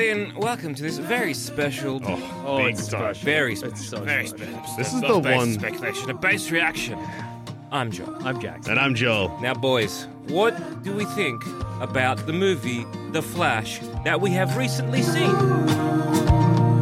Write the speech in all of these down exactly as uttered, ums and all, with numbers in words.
everybody, and welcome to this very special, Oh, Oh, big it's time. special. very It's special, so very special. special. This is Of the base one- speculation, a base reaction. I'm Joe. I'm Jackson. And I'm Joe. Now, boys, what do we think about the movie The Flash that we have recently seen?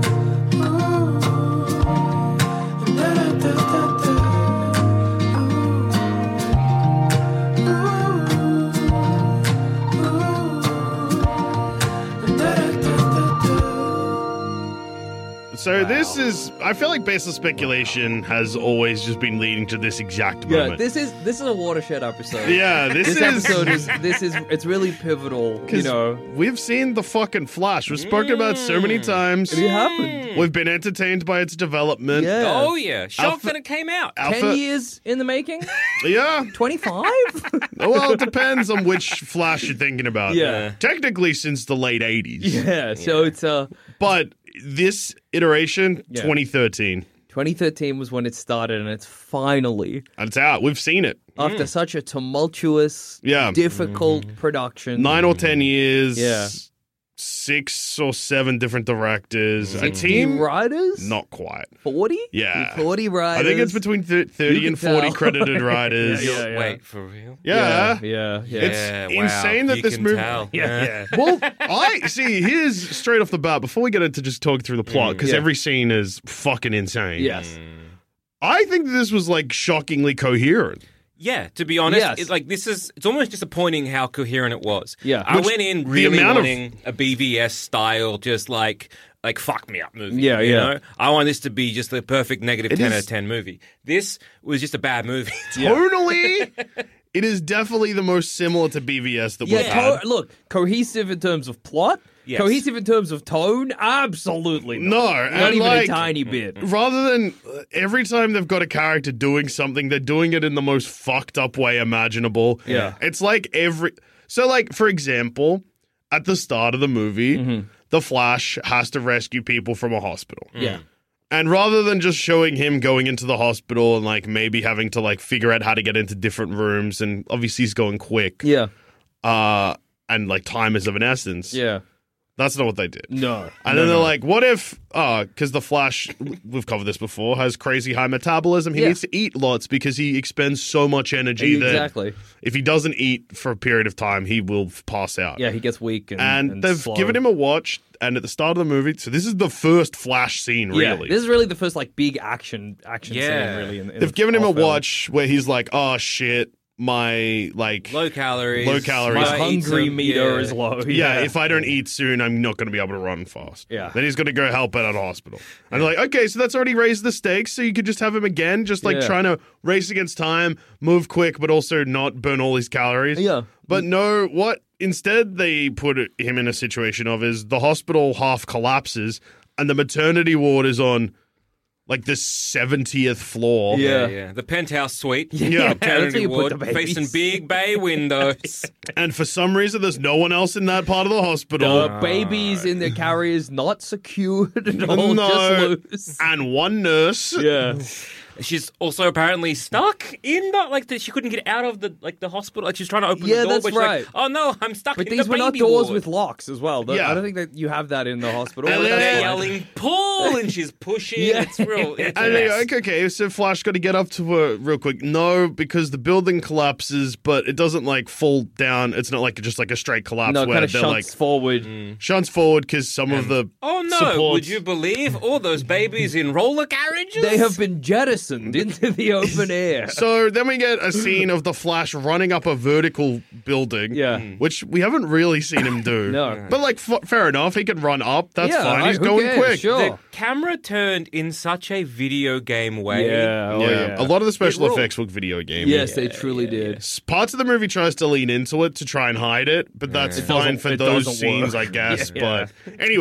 So this is, I feel like baseless speculation has always just been leading to this exact Yeah, moment. this is this is a watershed episode. yeah, this, This is, episode is this is it's really pivotal. You 'cause know, we've seen the fucking Flash. We've spoken about it so many times. it happened. We've been entertained by its development. Yeah. Oh, yeah. Shocked Alpha- that it came out. Alpha, Ten years in the making. Yeah. Twenty five. Well, it depends on which Flash you're thinking about. Yeah. Technically since the late eighties. Yeah. So it's uh, But this iteration, Yeah. twenty thirteen. twenty thirteen was when it started, and it's finally And it's out. We've seen it. after such a tumultuous, Yeah. difficult production. Nine or ten years. Yeah. Six or seven different directors. A sixty team? writers. Not quite. forty. Yeah. forty I writers. think it's between th- thirty You and can forty tell. credited writers. Yeah, yeah. yeah. Wait, for real? Yeah. Yeah. Yeah. It's wow. insane that You this can movie- tell. Yeah, yeah. Well, I see. Here's straight off the bat. Before we get into just talking through the plot, because Yeah. every scene is fucking insane. Yes. I think this was like shockingly coherent. Yeah, to be honest, Yes. it's like this is it's almost disappointing how coherent it was. Yeah. I Which- went in the really amount of- wanting a B V S style, just like like fuck me up movie. Yeah, you yeah. know? I want this to be just the perfect negative It ten is- out of ten movie. This was just a bad movie. Tonally, it is definitely the most similar to B V S that we've Yeah, had. to- look, cohesive in terms of plot, Yes. cohesive in terms of tone, absolutely not. No, Not and even like, a tiny bit. rather than uh, every time they've got a character doing something, they're doing it in the most fucked up way imaginable. Yeah. It's like every. So, like, for example, at the start of the movie, Mm-hmm. the Flash has to rescue people from a hospital. Yeah. And rather than just showing him going into the hospital and, like, maybe having to, like, figure out how to get into different rooms, and obviously he's going quick, Yeah. uh, and, like, time is of an essence. Yeah. That's not what they did. No. And No, then they're no. like, what if, uh, because the Flash, we've covered this before, has crazy high metabolism. He Yeah. needs to eat lots because he expends so much energy Exactly. that if he doesn't eat for a period of time, he will f- pass out. Yeah, he gets weak and, And, and they've slow. given him a watch, and at the start of the movie, so this is the first Flash scene, Yeah, really. this is really the first like big action action Yeah. scene really. In, in They've the given him a whole film. watch where he's like, oh shit, my, like, Low calories. Low calories. My Might eat hungry some- meter yeah. is low. yeah, if I don't eat soon, I'm not going to be able to run fast. Yeah. Then he's going to go help out at a hospital. And they're like, okay, so that's already raised the stakes, so you could just have him again, just like Yeah. trying to race against time, move quick, but also not burn all his calories. Yeah. But no, what instead they put him in a situation of is the hospital half collapses and the maternity ward is on like the seventieth floor. Yeah. Yeah, yeah. The penthouse suite. Yeah. that's where Maternity you put ward, the babies. facing big bay windows. And for some reason, there's no one else in that part of the hospital. The babies in their carriers not secured at all, No. just loose. And one nurse. Yeah. She's also apparently stuck in the like that. She couldn't get out of the like the hospital. Like she's trying to open Yeah, the door, that's but she's right. like, "Oh no, I'm stuck But in these the were not baby doors ward." with locks as well. The- Yeah. I don't think that you have that in the hospital. And but They're that's then- fine. yelling, "Pull!" and she's pushing. Yeah. It's real. It's a And they're mess. like, okay, so Flash got to get up to her real quick. No, because the building collapses, but it doesn't like fall down. It's not like just like a straight collapse No, where kind of they're shunts like forward. shunts forward because some of the Oh no! supports- Would you believe all those babies in roller carriages? They have been jettisoned into the open air. So then we get a scene of the Flash running up a vertical building, Yeah. which we haven't really seen him do. No. But like, f- fair enough, he can run up. That's Yeah, fine. I- He's who going cares? quick. Sure. The camera turned in such a video game way. Yeah, oh, yeah. yeah. a lot of the special It ruled. effects look video game. Yes, they truly did. S- Parts of the movie tries to lean into it to try and hide it, but that's It fine doesn't- for it those doesn't scenes, work. I guess. Yeah. But anyway,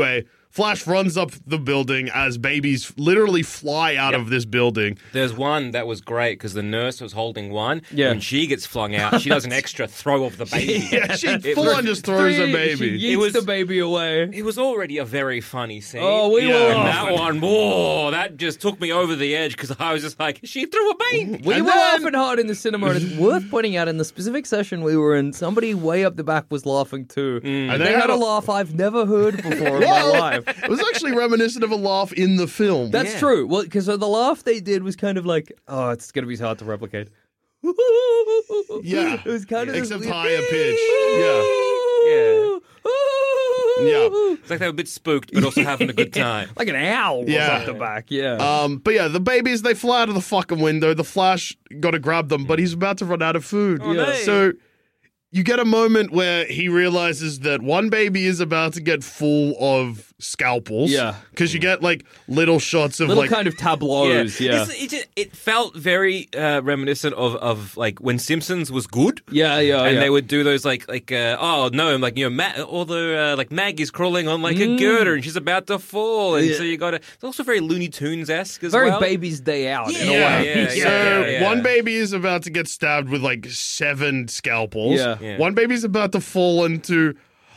Flash runs up the building as babies literally fly out Yep. of this building. There's one that was great because the nurse was holding one. Yeah. When she gets flung out, she does an extra throw of the baby. Yeah, she It full was- on just throws a Three, baby. She It yeets was- the baby away. It was already a very funny scene. Oh, we Yeah. were And And laughing. that one, whoa, that just took me over the edge because I was just like, she threw a baby. We And were then- laughing hard in the cinema, and it's worth pointing out in the specific session we were in, somebody way up the back was laughing too. And And they they had had a a- laugh I've never heard before in my life. It was actually reminiscent of a laugh in the film. That's Yeah. true. Well, because the laugh they did was kind of like, oh, it's going to be hard to replicate. Yeah. It was kind of this Except weird- higher pitch. Yeah. Yeah. Yeah. It's like they were a bit spooked, but also having a good time. Like an owl was Yeah. up the back, yeah. Um, but yeah, the babies, they fly out of the fucking window. The Flash got to grab them, but he's about to run out of food. Oh, no. So you get a moment where he realizes that one baby is about to get full of scalpels. Yeah. Because you get like little shots of Little like. kind of tableaus, yeah. It's, it, just- it felt very uh, reminiscent of, of like when Simpsons was good. Yeah, yeah, and yeah. they would do those like like uh, oh no, like you know, Ma- all the uh, like Maggie's crawling on like a girder and she's about to fall, and Mm. Yeah. so you got to. It's also very Looney Tunes esque as Very well. Baby's Day Out in a Yeah, way. yeah, so yeah, yeah. one baby is about to get stabbed with like seven scalpels. Yeah. Yeah. One baby's about to fall into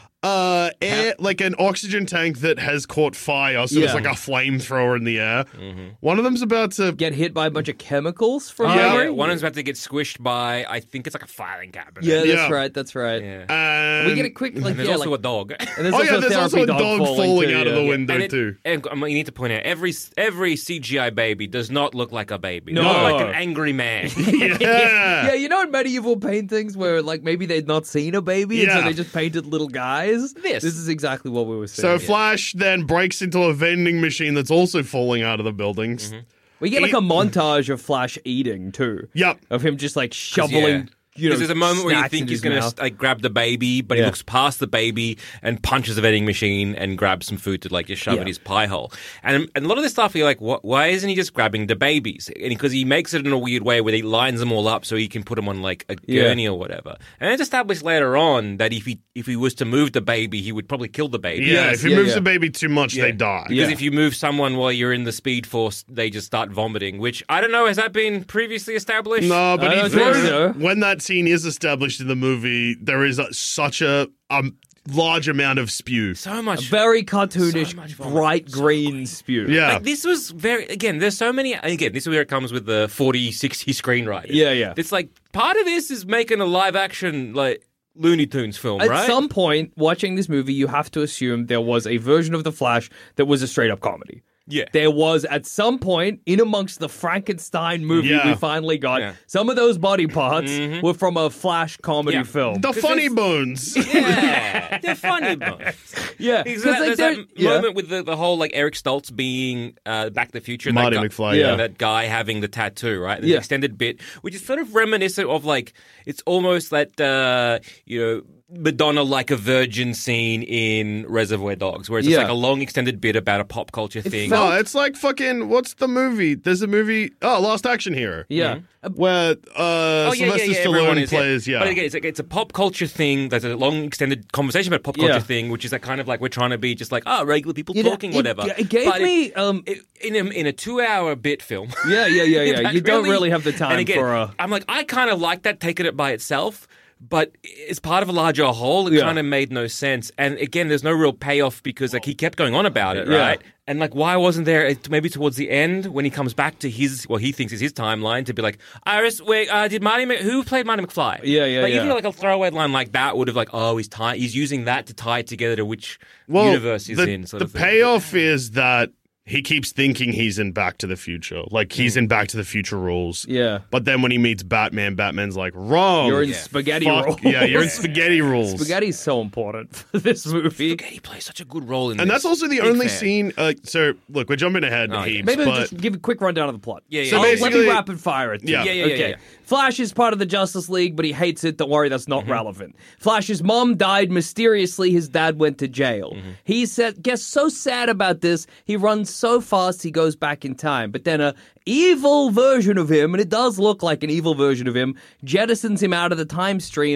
uh air, like an oxygen tank that has caught fire, so Yeah. there's like a flamethrower in the air. One of them's about to Get hit by a bunch of chemicals from Oh, yeah, memory. one of them's about to get squished by I think it's like a filing cabinet. Yeah, that's Yeah. right, that's right. yeah. and We get a quick, like, And there's yeah, also like, a dog. and there's Oh also yeah, there's therapy also a dog falling, too, out of yeah. the window And it- too. And um, you need to point out every every C G I baby does not look like a baby. No. They look like an angry man. Yeah. Yeah, you know in medieval paintings where like maybe they'd not seen a baby and so Yeah. they just painted little guys? This. This is exactly what we were seeing. So Flash then breaks into a vending machine that's also falling out of the buildings. we get like a Eat- montage of Flash eating too. Yep. Of him just like shoveling, Yeah. you know, Because there's a moment where you snacks think in he's his going to mouth. like grab the baby, but Yeah. he looks past the baby and punches the vending machine and grabs some food to like just shove Yeah. in his pie hole. And, and a lot of this stuff, you're like, what, why isn't he just grabbing the babies? And because he makes it in a weird way where he lines them all up so he can put them on like a Yeah. gurney or whatever. And it's established later on that if he if he was to move the baby, he would probably kill the baby. Yeah, Yes, if he yeah, moves yeah. the baby too much, they die. Because Yeah. if you move someone while you're in the Speed Force, they just start vomiting, which I don't know, has that been previously established? No, but I he don't think throws so. when that scene is established in the movie, there is a, such a um, large amount of spew. So much. very cartoonish, So much vomit. bright So green spew. Yeah. Like, this was very, again, there's so many, again, this is where it comes with the forty, sixty screenwriters. Yeah, yeah. It's like, part of this is making a live action, like, Looney Tunes film, At right? some point, watching this movie, you have to assume there was a version of The Flash that was a straight up comedy. Yeah. There was, at some point, in amongst the Frankenstein movie Yeah. we finally got, Yeah. some of those body parts were from a Flash comedy Yeah. film. The funny it's- bones. Yeah, they're funny, but yeah. Because 'Cause, that, like, there's that they're- yeah. moment with the, the whole like Eric Stoltz being uh, Back to the Future, Marty that guy, McFly, yeah. that guy having the tattoo, right? The Yeah. extended bit, which is sort of reminiscent of like it's almost that uh, you know. Madonna like a virgin scene in Reservoir Dogs, where it's just Yeah. like a long extended bit about a pop culture thing. felt- No, it's like fucking. What's the movie? There's a movie. Oh, Last Action Hero. Yeah. Uh, Where uh, Oh, yeah, yeah, Sylvester yeah, everyone Stallone is, yeah. plays. Yeah. But again, it's like it's a pop culture thing. There's a long extended conversation about pop culture Yeah. thing, which is that kind of like we're trying to be just like oh regular people You know, talking it- whatever. It, gave But me. um, it, in a, in a two hour bit film. yeah, yeah, yeah, yeah. that You don't really have the and time again, for a. I'm like I kind of like that taking it by itself. But as part of a larger whole, it Yeah. kind of made no sense. And again, there's no real payoff because like he kept going on about it, Yeah. right? And like, why wasn't there it- maybe towards the end when he comes back to his what he thinks is his timeline to be like, Iris, wait, uh, did Marty Mc- who played Marty McFly? Yeah, yeah, like, yeah. Even like a throwaway line like that would have like, oh, he's tie- he's using that to tie it together to which well, universe he's the, in. Sort the of thing. payoff is that he keeps thinking he's in Back to the Future. Like he's in Back to the Future rules. Yeah. But then when he meets Batman, Batman's like, wrong. You're in Yeah. spaghetti Fuck- rolls. Yeah, you're in spaghetti rules. Spaghetti's so important for this movie. He plays such a good role in And this. that's also the Big only fan. scene. Uh, so, look, we're jumping ahead, Oh, yeah. heaps, Maybe but just give a quick rundown of the plot. Yeah, yeah, So yeah. Oh, let me basically- rapid fire it. to Yeah. you. Yeah, yeah, yeah, okay. yeah. Flash is part of the Justice League, but he hates it. Don't worry, that's not relevant. Flash's mom died mysteriously. His dad went to jail. He said, gets so sad about this. He runs so fast he goes back in time. But then a evil version of him, and it does look like an evil version of him, jettisons him out of the time stream.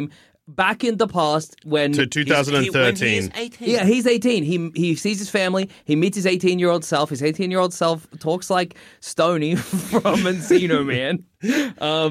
back in the past when To two thousand thirteen. eighteen. yeah, he's eighteen. He he sees his family. He meets his eighteen-year-old self. His eighteen-year-old self talks like Stoney from Encino Man. Um,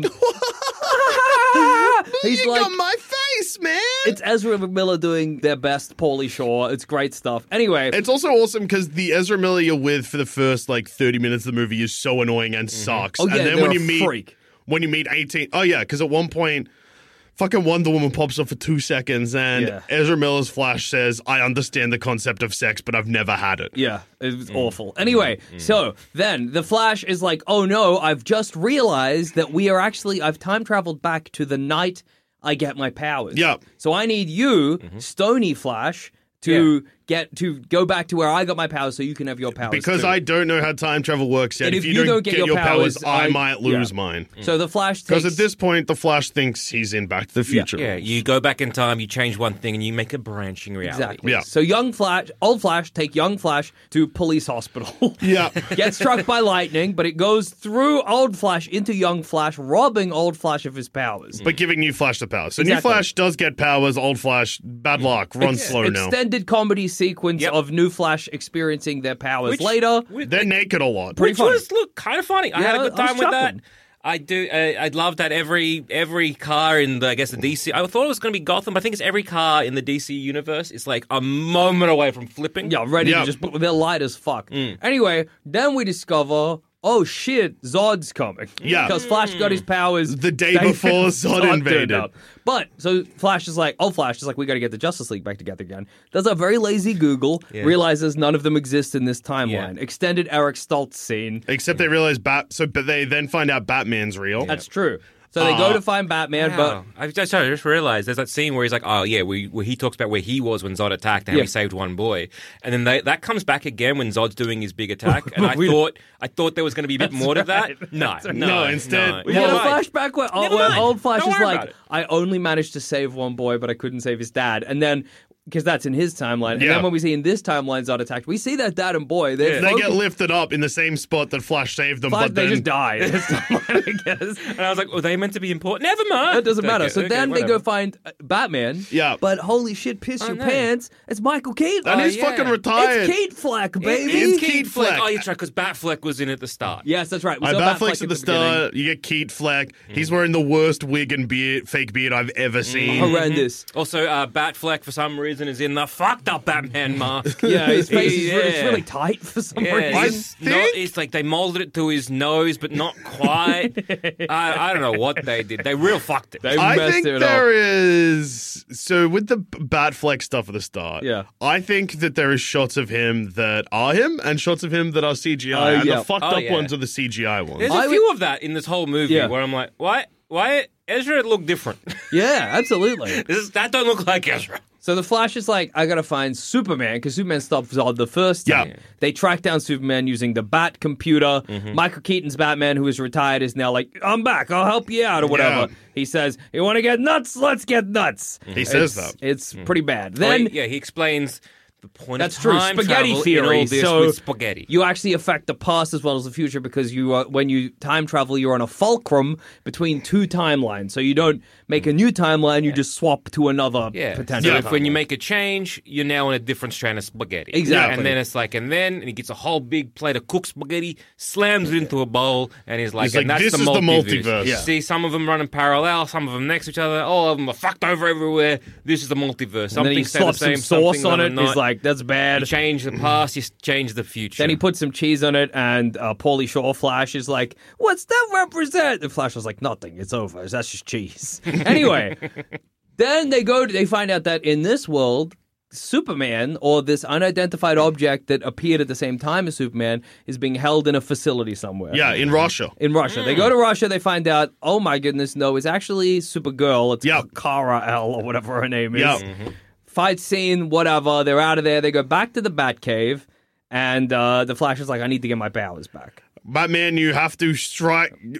he's you like, got my face, man. it's Ezra Miller doing their best Pauly Shore. It's great stuff. Anyway, It's also awesome because the Ezra Miller you're with for the first like thirty minutes of the movie is so annoying and sucks. oh yeah, and then they're when a you meet freak. when you meet eighteen, oh yeah, because at one point, fucking Wonder Woman pops up for two seconds, and Yeah. Ezra Miller's Flash says, "I understand the concept of sex, but I've never had it." Yeah, it was awful. Anyway, so then the Flash is like, oh no, I've just realized that we are actually, I've time traveled back to the night I get my powers. Yeah. So I need you, Stony Flash, to get to go back to where I got my powers so you can have your powers Because too. I don't know how time travel works yet. And If, you, don't, get, your powers, I, I- might lose yeah. mine. So the Flash takes... Because at this point, the Flash thinks he's in Back to the Future. Yeah, you go back in time, you change one thing, and you make a branching reality. Exactly. Yeah. So young Flash, old Flash, take young Flash to police hospital. Yeah. Gets struck by lightning, but it goes through old Flash into young Flash, robbing old Flash of his powers. But giving New Flash the powers. So Exactly. New Flash does get powers, Old Flash, bad luck, run slow now. Extended comedy sequence Yep. of New Flash experiencing their powers Which- later. which- They're naked a lot. Pretty Which funny. was, look, kind of funny. I Yeah, had a good I was time with that. chuckling. I do. Uh, I love that every every car in the I guess the D C. I thought it was going to be Gotham. But I think it's every car in the D C universe. It's like a moment away from flipping. Yeah, ready Yeah. to just. They're light as fuck. Mm. Anyway, then we discover. Oh shit, Zod's coming. Yeah. Because Flash got his powers The day before Zod turned invaded. up. But, so Flash is like, old Flash is like, we gotta get the Justice League back together again. Does a very lazy Google, Yeah. realizes none of them exist in this timeline. Yeah. Extended Eric Stoltz scene. Except they realize Bat. So, but they then find out Batman's real. That's true. So they go Uh, to find Batman, Wow. I just, sorry, I just realized there's that scene where he's like, "Oh yeah," we, where he talks about where he was when Zod attacked and how Yeah. he saved one boy, and then they, that comes back again when Zod's doing his big attack. And I We- thought, I thought there was going to be a bit more to right. that. No, That's right. no, No, instead- no. We Well, get a Right. flashback where, Never where mind. old Flash Don't is worry like, about it. I only managed to save one boy, but I couldn't save his dad. And then, because that's in his timeline. And Yeah. then when we see in this timeline Zod attacked, we see that dad and boy, they're They get focused- lifted up in the same spot that Flash saved them, Flash, but they then just die in this timeline, I guess. And I was like, "Were they meant to be important?" Never mind. That doesn't matter. Okay, So okay, then they whatever. go find uh, Batman. Yeah. But holy shit, piss Oh, your no. pants. It's Michael Keaton. and Oh, he's yeah. fucking retired. It's Kate Fleck, baby. It's Keith Keith Fleck. Fleck. Oh, that's right, because Batfleck was in at the start. Yes, that's right. We I saw Batfleck's Batfleck at the beginning. start. You get Keith Fleck. He's wearing the worst wig and beard, fake beard I've ever seen. Horrendous. Also, uh, Batfleck for some reason is in the fucked up Batman mask. Yeah, his face is Yeah. really, it's really tight for some Yeah, reason. I it's, think- not, it's like they molded it to his nose, but not quite. I, I don't know what they did. They real fucked it. They I messed think it there up. is so with the Batfleck stuff at the start. Yeah. I think that there is shots of him that are him and shots of him that are C G I, Oh, and yeah. the fucked Oh, up yeah. ones are the C G I ones. There's a I few of that in this whole movie Yeah. where I'm like, why? Why Ezra look different? Yeah, absolutely. this is, that don't look like Ezra. So the Flash is like, I gotta find Superman because Superman stopped Zod the first time. Yeah. They track down Superman using the Bat computer. Mm-hmm. Michael Keaton's Batman, who is retired, is now like, I'm back. I'll help you out or whatever. Yeah. He says, "You want to get nuts? Let's get nuts." He says It's- that. It's pretty bad. Mm-hmm. Oh, Then. he- yeah, he explains the point That's of true. time Spaghetti travel theory. in all this so with spaghetti. you actually affect the past as well as the future because you are, when you time travel, you're on a fulcrum between two timelines. So you don't make a new timeline; you just swap to another Yeah. potential. So if when you timeline. make a change, you're now on a different strand of spaghetti. Exactly. And then it's like, and then and he gets a whole big plate of cooked spaghetti, slams it into a bowl, and he's like, He's and like, that's "This the is the multiverse. multiverse." Yeah. See, some of them running parallel, some of them next to each other. All of them are fucked over everywhere. This is the multiverse. and Something then he stay the slops some same, sauce something on it. are He's not. like, "That's bad." You change the past, you change the future. Then he puts some cheese on it, and uh, Paulie Shaw Flash is like, "What's that represent?" And Flash was like, "Nothing. It's over. That's just cheese." Anyway, then they go. To, they find out that in this world, Superman, or this unidentified object that appeared at the same time as Superman, is being held in a facility somewhere. Yeah, in Russia. In Russia. They go to Russia, they find out, oh my goodness, no, it's actually Supergirl. It's Yep. Kara L, or whatever her name is. Yep. Fight scene, whatever. They're out of there. They go back to the Batcave, and uh, the Flash is like, I need to get my powers back. Batman, you have to strike.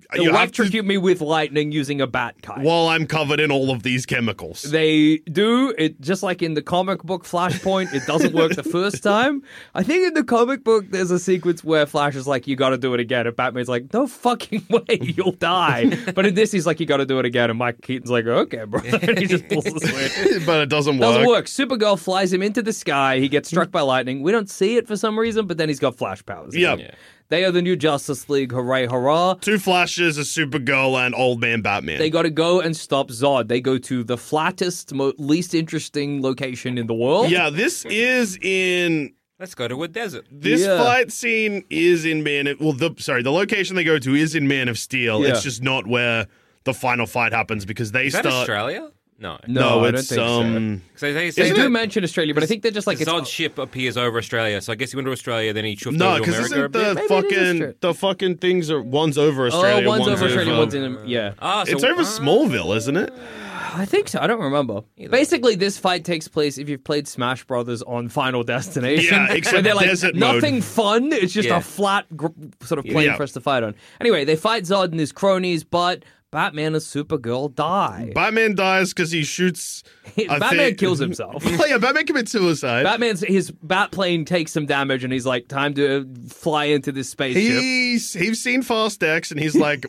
you have to, electrocute me with lightning using a bat kite. while I'm covered in all of these chemicals. They do it just like in the comic book Flashpoint. It doesn't work the first time. I think in the comic book there's a sequence where Flash is like, "You got to do it again," and Batman's like, "No fucking way, you'll die." But in this, he's like, "You got to do it again," and Mike Keaton's like, "Okay, bro," and he just pulls the switch. But it doesn't work. Doesn't work. Supergirl flies him into the sky. He gets struck by lightning. We don't see it for some reason, but then he's got Flash powers. Yep. Yeah. They are the new Justice League. Hooray, hurrah. Two Flashes, a Supergirl, and Old Man Batman. They got to go and stop Zod. They go to the flattest, mo- least interesting location in the world. yeah, this is in... Let's go to a desert. This Yeah. fight scene is in Man of... Well, the sorry, the location they go to is in Man of Steel. Yeah. It's just not where the final fight happens because they Is that start... Australia? No. No, I don't it's think so. um. So they They say do that mention Australia, but I think they're just like it's Zod's ship appears over Australia. So I guess he went to Australia, then he chuffed No, over to because America a isn't bit. the Maybe it is fucking Australia. the fucking things are one's over Australia, oh, one's, over Australia, over- one's in yeah. Ah, so, It's over ah, Smallville, isn't it? I think so. I don't remember. Either. Basically, this fight takes place if you've played Smash Brothers on Final Destination. Yeah, except where they're like desert mode. nothing fun. It's just Yeah. a flat gr- sort of plane Yeah. for us to fight on. Anyway, they fight Zod and his cronies, but Batman and Supergirl die. Batman dies because he shoots. a Batman thing- kills himself. Oh, yeah, Batman commits suicide. Batman's his bat plane takes some damage, and he's like, "Time to fly into this spaceship." He's he's seen Fast X and he's like,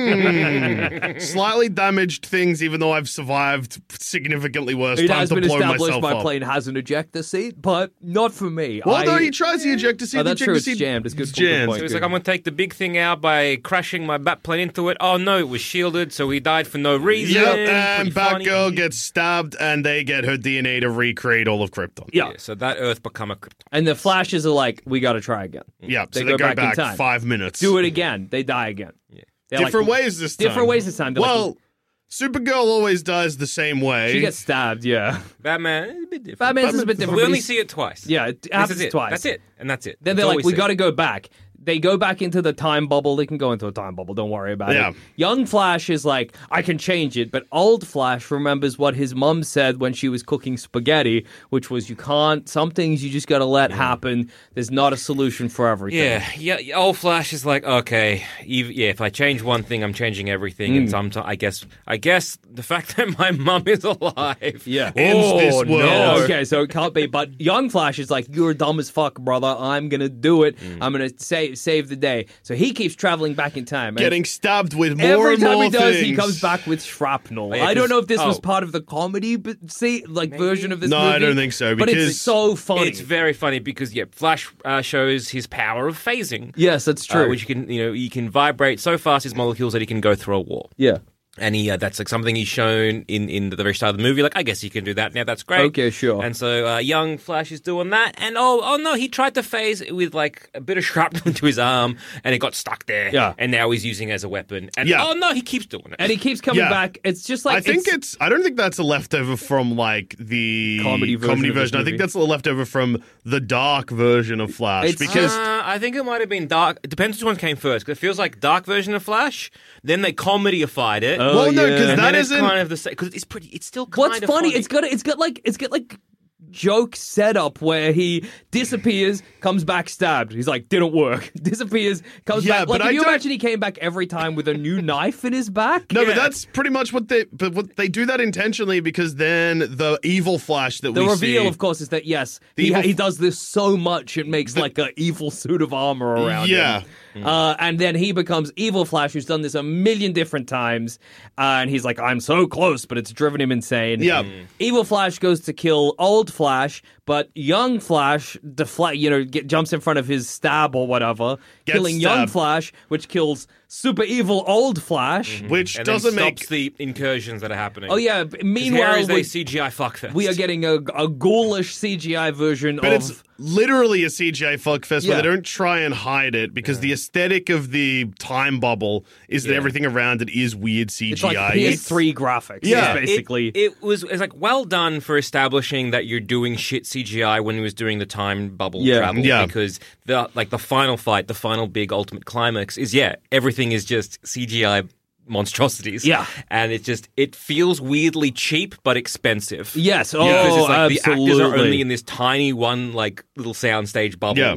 mm, slightly damaged things, even though I've survived significantly worse. It Time has to been blow established myself my up. plane has an ejector seat, but not for me. Well, I, no, he tries the ejector seat. Oh, the that's ejector true, it's seat- jammed. It's good It's point, good jammed. point. So he's like, I'm going to take the big thing out by crashing my bat plane into it. Oh, no, it was shielded, so he died for no reason. Yep, and Pretty funny. Batgirl gets stabbed, and they get her D N A to recreate all of Krypton. Yeah. Yeah, so that Earth become a Krypton. And the Flashes are like, we got to try again. Yeah, They so go they go back in back, time. five minutes. Do it again. They die again. Yeah. Different ways this time. Different ways this time. They're like- Well, Supergirl always dies the same way. she gets stabbed, yeah. Batman is a bit different. Batman's is a bit different. We but only he's- see it twice. Yeah, it This happens is it. twice. That's it. And that's it. Then That's they're all like, we see. got to go back. They go back into the time bubble. They can go into a time bubble. Don't worry about Yeah. it. Young Flash is like, I can change it. But old Flash remembers what his mum said when she was cooking spaghetti, which was, you can't, some things you just got to let happen. There's not a solution for everything. Yeah, yeah. yeah, Old Flash is like, okay, ev- yeah. If I change one thing, I'm changing everything. Hmm. And sometimes, I guess, I guess the fact that my mum is alive. Yeah. Ends oh, this no. world. Okay, so it can't be. But Young Flash is like, you're dumb as fuck, brother. I'm going to do it. Mm. I'm going to save save the day. So he keeps traveling back in time. and getting stabbed with more Every and time more he does, he things. comes back with shrapnel. Oh, yeah, I don't 'cause- know if this was oh. part of the comedy, but see, like version of this No, movie. I don't think so, But because it's so funny. It's very funny because yeah, Flash uh, shows his power of phasing. yes, that's uh, true. which you can, you know, he can vibrate so fast his molecules that he can go through a wall. yeah. And he, uh, that's like something he's shown in, in the very start of the movie. Like, I guess you can do that now. That's great. Okay, sure. And so uh, young Flash is doing that. And oh, oh no, he tried to phase it with like a bit of shrapnel into his arm, and it got stuck there. Yeah. And now he's using it as a weapon. And Yeah. oh no, he keeps doing it. And he keeps coming Yeah. back. It's just like I think it's, I don't think that's a leftover from like the Comedy version of this I movie. think that's a leftover from the dark version of Flash It's- because Uh, I think it might have been dark. It depends which one came first. Because it feels like dark version of Flash. Then they comedyified it. Oh, well, no, yeah. because and that then it's isn't. kind of the same. Because it's pretty. It's still kind what's of funny. funny. It's got it's got like it's got like joke setup where he disappears, comes back stabbed. He's like, didn't work. Disappears, comes Yeah, back. but Like, I can you don't- imagine he came back every time with a new knife in his back? No, Yeah. but that's pretty much what they. But what they do that intentionally because then the evil Flash that The we reveal, see, of course, is that yes, The he, evil- he does this so much it makes like an evil suit of armor around Yeah. him. Uh, and then he becomes Evil Flash, who's done this a million different times. Uh, and he's like, I'm so close, but it's driven him insane. Yeah. Evil Flash goes to kill Old Flash, but Young Flash deflect, you know, get, jumps in front of his stab or whatever, Gets killing Young stabbed. Flash, which kills super evil Old Flash. which and doesn't then make. stops the incursions that are happening. Oh yeah. b- 'Cause here Meanwhile, is a we, C G I fuckfest. we are getting a, a ghoulish C G I version But of. it's literally a C G I fuckfest Yeah. where they don't try and hide it because the aesthetic of the time bubble is that Yeah. everything around it is weird C G I. It's like P S three graphics. Yeah. is basically. It, it was it's like well done for establishing that you're doing shit C G I when he was doing the time bubble Yeah. travel. Yeah. Because the like the final fight, the final big ultimate climax is yeah, everything is just C G I monstrosities. Yeah. And it just it feels weirdly cheap but expensive. Yes, oh, Because it's like the actors are absolutely. only in this tiny one like little soundstage bubble. Yeah.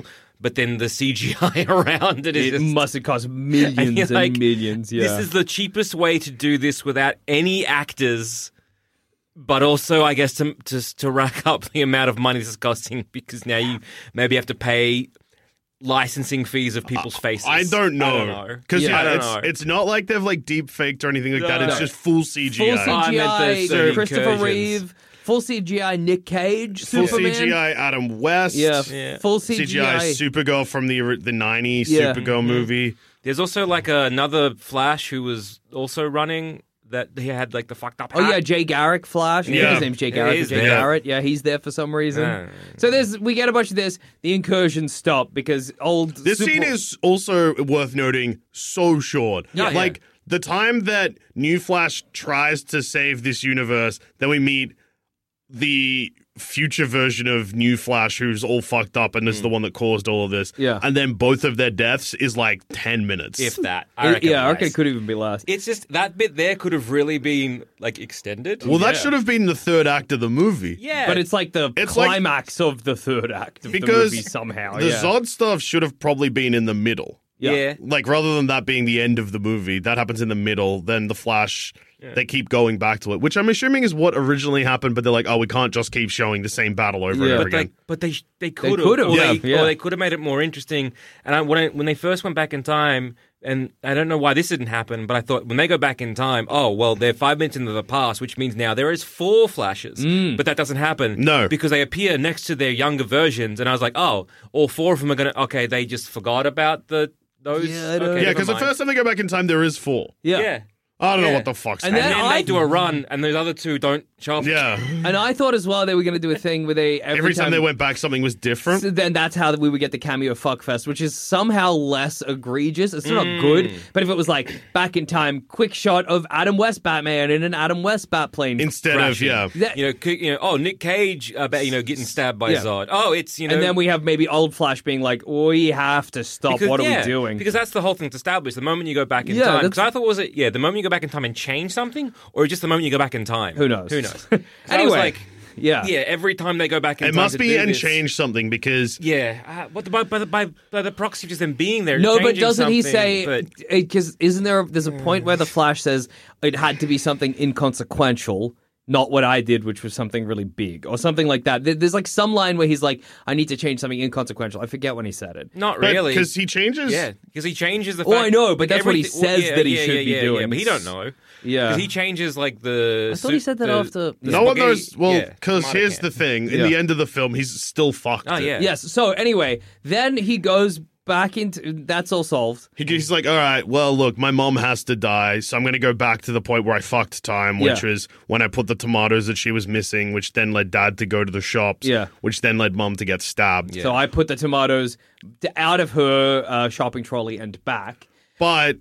but then the C G I around it is It just, must have cost millions and and, you're like, millions. Yeah. This is the cheapest way to do this without any actors, but also, I guess, to to, to rack up the amount of money this is costing, because now you maybe have to pay licensing fees of people's faces. I don't know. I don't know. Because Yeah. yeah, I don't it's, know. it's not like they've like deep faked or anything like that. No. It's just full C G I. full I C G I, meant the- the Christopher incursions. Reeve, full C G I Nick Cage, Full Superman. C G I Adam West. Yeah, Yeah. full C C G G I. I Supergirl from the the nineties Yeah. Supergirl movie. There's also like another Flash who was also running that he had like the fucked up Oh hat. yeah, Jay Garrick Flash. I think Yeah. his name's Jay Yeah, Garrick. he or is Jay there. Garrett. Yeah, he's there for some reason. Yeah. So there's we get a bunch of this. The incursions stop because old. This super- scene is also worth noting so short. Yeah, yeah. like the time that New Flash tries to save this universe, then we meet the future version of New Flash who's all fucked up and is the one that caused all of this. Yeah. And then both of their deaths is like ten minutes. If that. I It- reckon yeah, I reckon less. it could even be less. It's just that bit there could have really been like extended. well, that Yeah. should have been the third act of the movie. Yeah. But it's like the It's like- climax of the third act of Because the movie somehow. The yeah. Zod stuff should have probably been in the middle. Yeah. yeah. Like, rather than that being the end of the movie, that happens in the middle, then the Flash, they keep going back to it, which I'm assuming is what originally happened, but they're like, oh, we can't just keep showing the same battle over Yeah. and over But they, again. but they, they could have, could've, or, yeah, they, yeah. or they could have made it more interesting. And I, when I, when they first went back in time, and I don't know why this didn't happen, but I thought when they go back in time, oh well, they're five minutes into the past, which means now there is four Flashes. Mm. But that doesn't happen, No. because they appear next to their younger versions, and I was like, oh, all four of them are gonna. Okay, they just forgot about the those. Yeah, I don't- okay, Yeah, never because the mind. first time they go back in time, there is four. yeah. yeah. I don't know Yeah. what the fuck's And And happening. then then I- they do a run, and those other two don't show up. Yeah. And I thought as well they were going to do a thing where they every, Every time they went back, something was different. So then that's how we would get the cameo fuckfest, which is somehow less egregious. It's still Mm. not good, but if it was like back in time, quick shot of Adam West Batman in an Adam West Batplane Instead crashing. of, yeah. That- You know, c- you know, oh, Nick Cage, uh, you know, getting stabbed by Yeah. Zod. Oh, it's you know, and then we have maybe old Flash being like, "We have to stop. because, what are yeah, we doing?" Because that's the whole thing to establish. The moment you go back in Yeah, time, that's- because I thought was it, yeah, the moment you go back in time and change something, or just the moment you go back in time. Who knows? Who knows? So I was Anyway, like, yeah, yeah, every time they go back in It time, must to be do and this- change something because Yeah, uh, but by, by, the- by, by the proxy of just them being there. No, but changing doesn't he something, say? but- Because isn't there? There's a point where the Flash says it had to be something inconsequential, not what I did, which was something really big, or something like that. There- There's like some line where he's like, "I need to change something inconsequential." I forget when he said it. Not really, because he changes. Yeah, because he changes the. Oh, fact, I know, but like, that's what he everything- well, says yeah, that he yeah, should yeah, be yeah, doing. Yeah, but he don't know. Yeah. because he changes like the. I thought he said that the- after- the No one spaghetti- knows. Well, yeah, because tomato here's can. the thing: in Yeah. the end of the film, he's still fucked. Oh it. yeah. Yes. So anyway, then he goes back into. That's all solved. He, he's like, all right, well, look, my mom has to die, so I'm going to go back to the point where I fucked time, which Yeah. was when I put the tomatoes that she was missing, which then led dad to go to the shops, Yeah. which then led mom to get stabbed. Yeah. So I put the tomatoes d- out of her uh, shopping trolley and back. But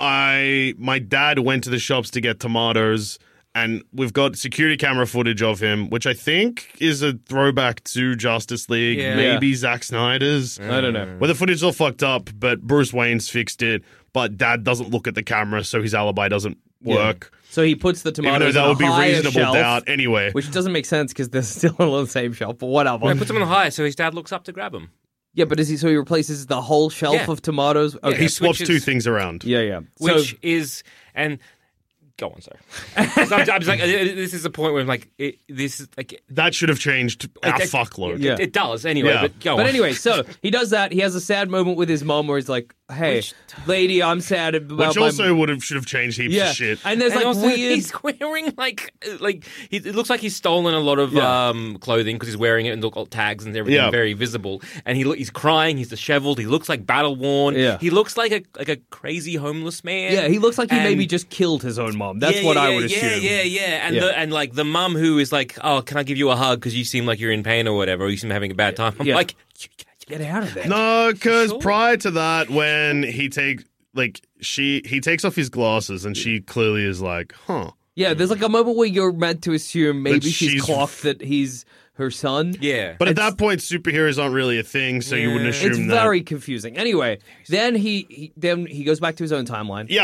I, my dad went to the shops to get tomatoes, and we've got security camera footage of him, which I think is a throwback to Justice League, Yeah. maybe Zack Snyder's. I don't know. Where the footage is all fucked up, but Bruce Wayne's fixed it, but dad doesn't look at the camera, so his alibi doesn't work. So he puts the Even though tomatoes that on would a be higher reasonable shelf, doubt anyway. which doesn't make sense because they're still on the same shelf. But whatever. Well, he puts him on the high, so his dad looks up to grab him. Yeah, but is he? So he replaces the whole shelf Yeah. of tomatoes. Okay. He swaps switches- two things around. yeah, yeah. Which so, is and go on, sorry. So I'm, I'm just like uh, this is the point where I'm like it, this is like That should have changed a Like, it- fuckload. Yeah. it, it does anyway. Yeah. But go but on. anyway, so he does that. He has a sad moment with his mom where he's like, "Hey, Which- lady, I'm sad about Which my." also would have should have changed heaps yeah, of shit. and there's And like also, weird. he's wearing like like he, it looks like he's stolen a lot of Yeah. um, clothing because he's wearing it and look all tags and everything Yeah. very visible. And he look, he's crying. He's disheveled. He looks like battle worn. Yeah. He looks like a like a crazy homeless man. Yeah, he looks like he And- maybe just killed his own mom. That's Yeah, what yeah, I would yeah, assume. Yeah, yeah, and Yeah. the and like the mum who is like, oh, can I give you a hug because you seem like you're in pain or whatever, or you seem having a bad time. I'm Yeah. like, Get out of there. No, because Sure. prior to that, when he take like she he takes off his glasses and she clearly is like, huh. Yeah, there's like a moment where you're meant to assume maybe That she's, she's- clocked that he's her son. yeah, But at It's- that point, superheroes aren't really a thing, so you wouldn't Yeah. assume It's that. very confusing. Anyway, then he, he then he goes back to his own timeline. Yeah.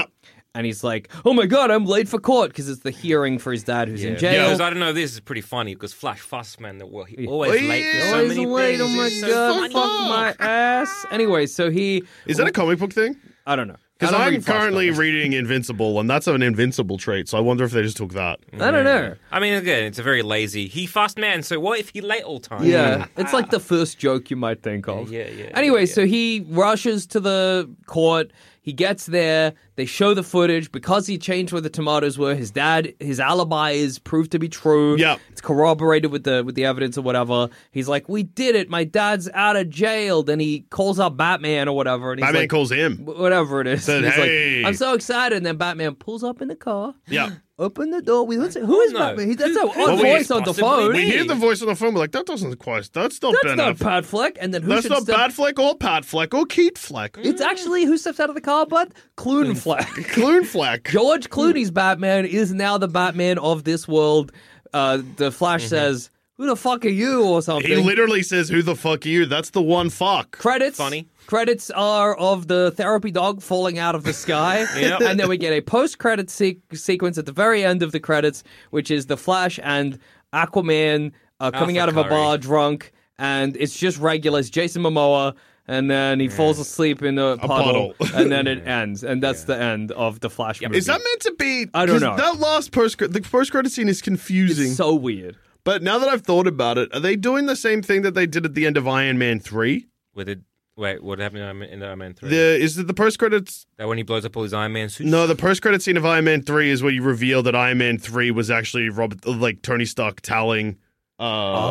And he's like, oh my God, I'm late for court because it's the hearing for his dad who's in jail. Because I don't know, this is pretty funny because Flash Fast Man, well, he always Oh, late for yeah. so Always many late, things. oh my It's so God, funny. fuck my ass. Anyway, so he... Is that a comic book thing? I don't know. Because I don't I'm read Flash currently comics. reading Invincible, and that's an Invincible trait, so I wonder if they just took that. I don't know. I mean, again, it's a very lazy. He fast man, so what if he late all time? Yeah, it's like the first joke you might think of. Yeah, yeah, Anyway, yeah, so he rushes to the court. He gets there. They show the footage. Because he changed where the tomatoes were, his dad, his alibi is proved to be true. Yeah. It's corroborated with the with the evidence or whatever. He's like, we did it. My dad's out of jail. Then he calls up Batman or whatever. And he's Batman like, calls him. whatever it is. Said, And he's "Hey." like, I'm so excited. And then Batman pulls up in the car. Yeah. Open the door. We don't say, who is No. Batman? He, that's Who- an who odd could voice it on the possibly phone. be? We hear the voice on the phone, we're like, that doesn't quite, that's not That's Ben not Affleck. Pat Fleck. And then who That's should not step- Bad Fleck or Pat Fleck or Keat Fleck. It's actually who steps out of the car, but Clune Fleck. Clune Fleck. George Clooney's Batman is now the Batman of this world. Uh, the Flash says, "Who the fuck are you?" or something. He literally says, who the fuck are you? That's the one fuck. Credits. Funny. Credits are of the therapy dog falling out of the sky. Yep. And then we get a post-credit se- sequence at the very end of the credits, which is the Flash and Aquaman uh, coming out of a Curry. bar drunk, and it's just regular. It's Jason Momoa. And then he falls asleep in a puddle, puddle. and then it ends, and that's the end of the Flash movie. Is that meant to be? I don't 'cause know. That last post, the post credit scene is confusing. It's so weird. But now that I've thought about it, are they doing the same thing that they did at the end of Iron Man three? With it, wait, what happened in Iron Man- in Iron Man three? The is it the post credits? That when he blows up all his Iron Man suits? No, the post credit scene of Iron Man three is where you reveal that Iron Man three was actually Robert, like Tony Stark telling. Uh,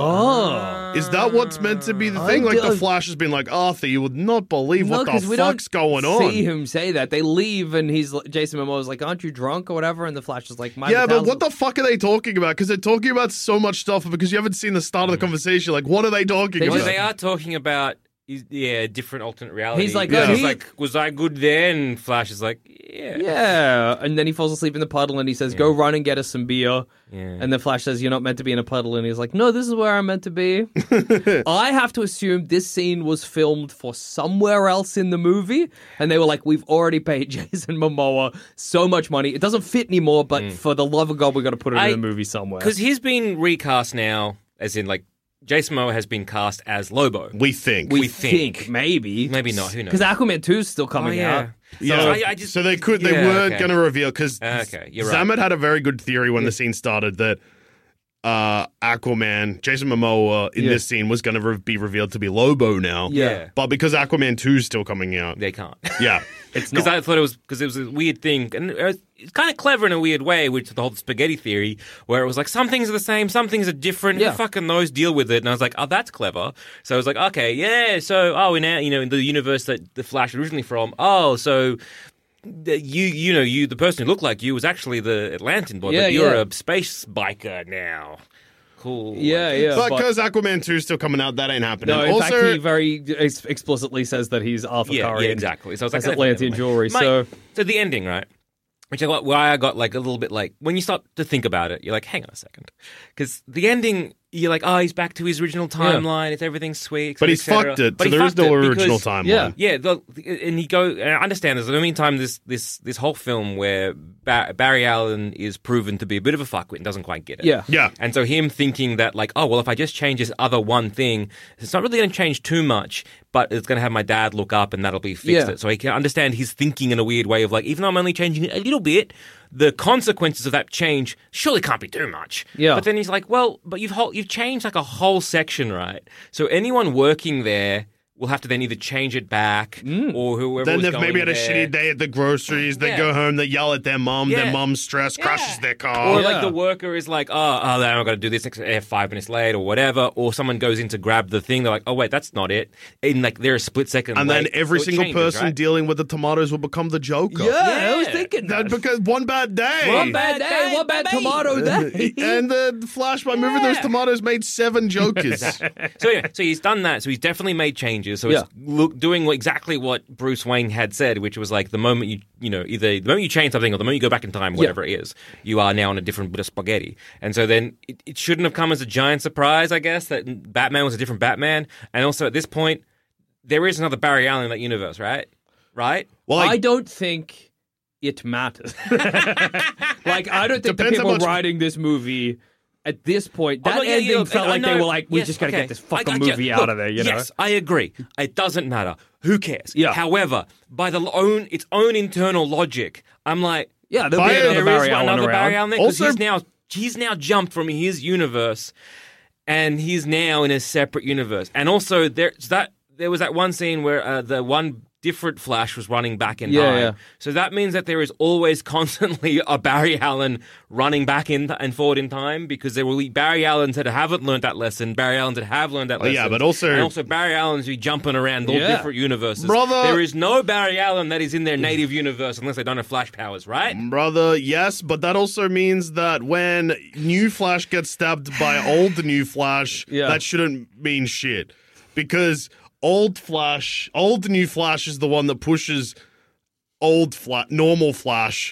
Oh. Is that what's meant to be the I thing? Like the don't- Flash has been like, Arthur, you would not believe No, what the 'cause we fuck's don't going on. see him say that. They leave, and he's Jason Momoa's like, "Aren't you drunk or whatever?" And the Flash is like, My Yeah, but metabolism- what the fuck are they talking about? Because they're talking about so much stuff, but because you haven't seen the start of the conversation, like, what are they talking They about? Well, they are talking about, is- yeah, different alternate reality. He's like, oh, He's he- like, was I good then? And Flash is like, yeah. Yeah, and then he falls asleep in the puddle, and he says, "Go run and get us some beer." Yeah. And the Flash says, "You're not meant to be in a puddle," and he's like, "No, this is where I'm meant to be." I have to assume this scene was filmed for somewhere else in the movie, and they were like, "We've already paid Jason Momoa so much money; it doesn't fit anymore. But for the love of God, we got to put it I- in the movie somewhere." Because he's been recast now, as in, like, Jason Momoa has been cast as Lobo. we think. we, we think. think. maybe, Maybe not, who knows? Because Aquaman two is still Oh, coming yeah. out. yeah. So I, I just, so they could, they yeah, weren't okay. going to reveal, because Okay, you're right. Zamet had a very good theory when the scene started that uh, Aquaman, Jason Momoa in Yeah. this scene was going to re- be revealed to be Lobo now. Yeah. But because Aquaman two is still coming out. They can't. Yeah. It's Because not. I thought it was because it was a weird thing, and it was, it's kind of clever in a weird way, which is the whole spaghetti theory, where it was like some things are the same, some things are different. Yeah. Who fucking knows? Deal with it. And I was like, oh, that's clever. So I was like, okay, yeah. So oh, in our, you know, in the universe that the Flash originally from, oh, so. the- You, you know, you, the person who looked like you was actually the Atlantean boy, Yeah, but you're yeah. a space biker now. Cool. Yeah, yeah. But because Aquaman two is still coming out, that ain't happening. No, in also, fact, he very ex- explicitly says that he's Arthur Yeah, Curry. yeah, exactly. So I was like, That's Atlantean anyway. jewelry. Mate, So so the ending, right? Which I got, why I got like a little bit like when you start to think about it, you're like, hang on a second, because the ending, you're like, oh, he's back to his original timeline. It's everything's sweet, but et he's cetera. fucked it, But so he there is fucked no it original because- timeline. Yeah. Yeah, the, and he go. And I understand there's in the meantime this this this whole film where ba- Barry Allen is proven to be a bit of a fuckwit and doesn't quite get it. Yeah. Yeah. And so him thinking that like, oh well, if I just change this other one thing, it's not really going to change too much, but it's going to have my dad look up and that'll be fixed. Yeah. It. So he can understand his thinking in a weird way of like, even though I'm only changing it a little bit, the consequences of that change surely can't be too much. Yeah. But then he's like, well, but you've whole, you've changed like a whole section, right? So anyone working there will have to then either change it back or whoever Then was they've going maybe had a there. shitty day at the groceries. They Yeah. go home, they yell at their mom. Yeah. Their mom's stressed, crashes their car. Or Yeah. like the worker is like, oh, oh, I'm going to do this next, eh, five minutes late or whatever. Or someone goes in to grab the thing. They're like, oh, wait, that's not it. In like, they're a split second and then late. every So it single changes, person right? dealing with the tomatoes will become the Joker. yeah, I was Yeah. thinking That that. because one bad day. One bad day, one bad tomato day. and the Flash, by moving those Yeah. tomatoes, made seven Jokers. So anyway, so he's done that. So he's definitely made changes. So Yeah. it's look, doing what, exactly what Bruce Wayne had said, which was like the moment you, you know, either the moment you change something or the moment you go back in time, whatever it is, you are now on a different bit of spaghetti. And so then it, it shouldn't have come as a giant surprise, I guess, that Batman was a different Batman. And also at this point, there is another Barry Allen in that universe, right? Right? Well, I like, don't think it matters. Like, I don't think the Depends how people much- writing this movie at this point, Oh, that no, yeah, ending yeah, felt I like they know. were like, we Yes, just got to okay. get this I fucking got you. movie Look, out of there, you know? Yes, I agree. It doesn't matter. Who cares? Yeah. However, by the own its own internal logic, I'm like, Yeah, there'll be Fire- another there Barry is Allen another around. Barry Allen there because Also- he's now he's now jumped from his universe, and he's now in a separate universe. And also, there's that there was that one scene where uh, the one different Flash was running back in Yeah, time. yeah. So that means that there is always constantly a Barry Allen running back in and forward in time because there will be Barry Allens that haven't learned that lesson, Barry Allens that have learned that lesson. yeah, but also- and also Barry Allens who be jumping around all Yeah. different universes. Brother- There is no Barry Allen that is in their native universe unless they don't have Flash powers, right? Brother, yes, but that also means that when New Flash gets stabbed by old New Flash, Yeah. that shouldn't mean shit. Because old Flash, old New Flash is the one that pushes old Flash, normal Flash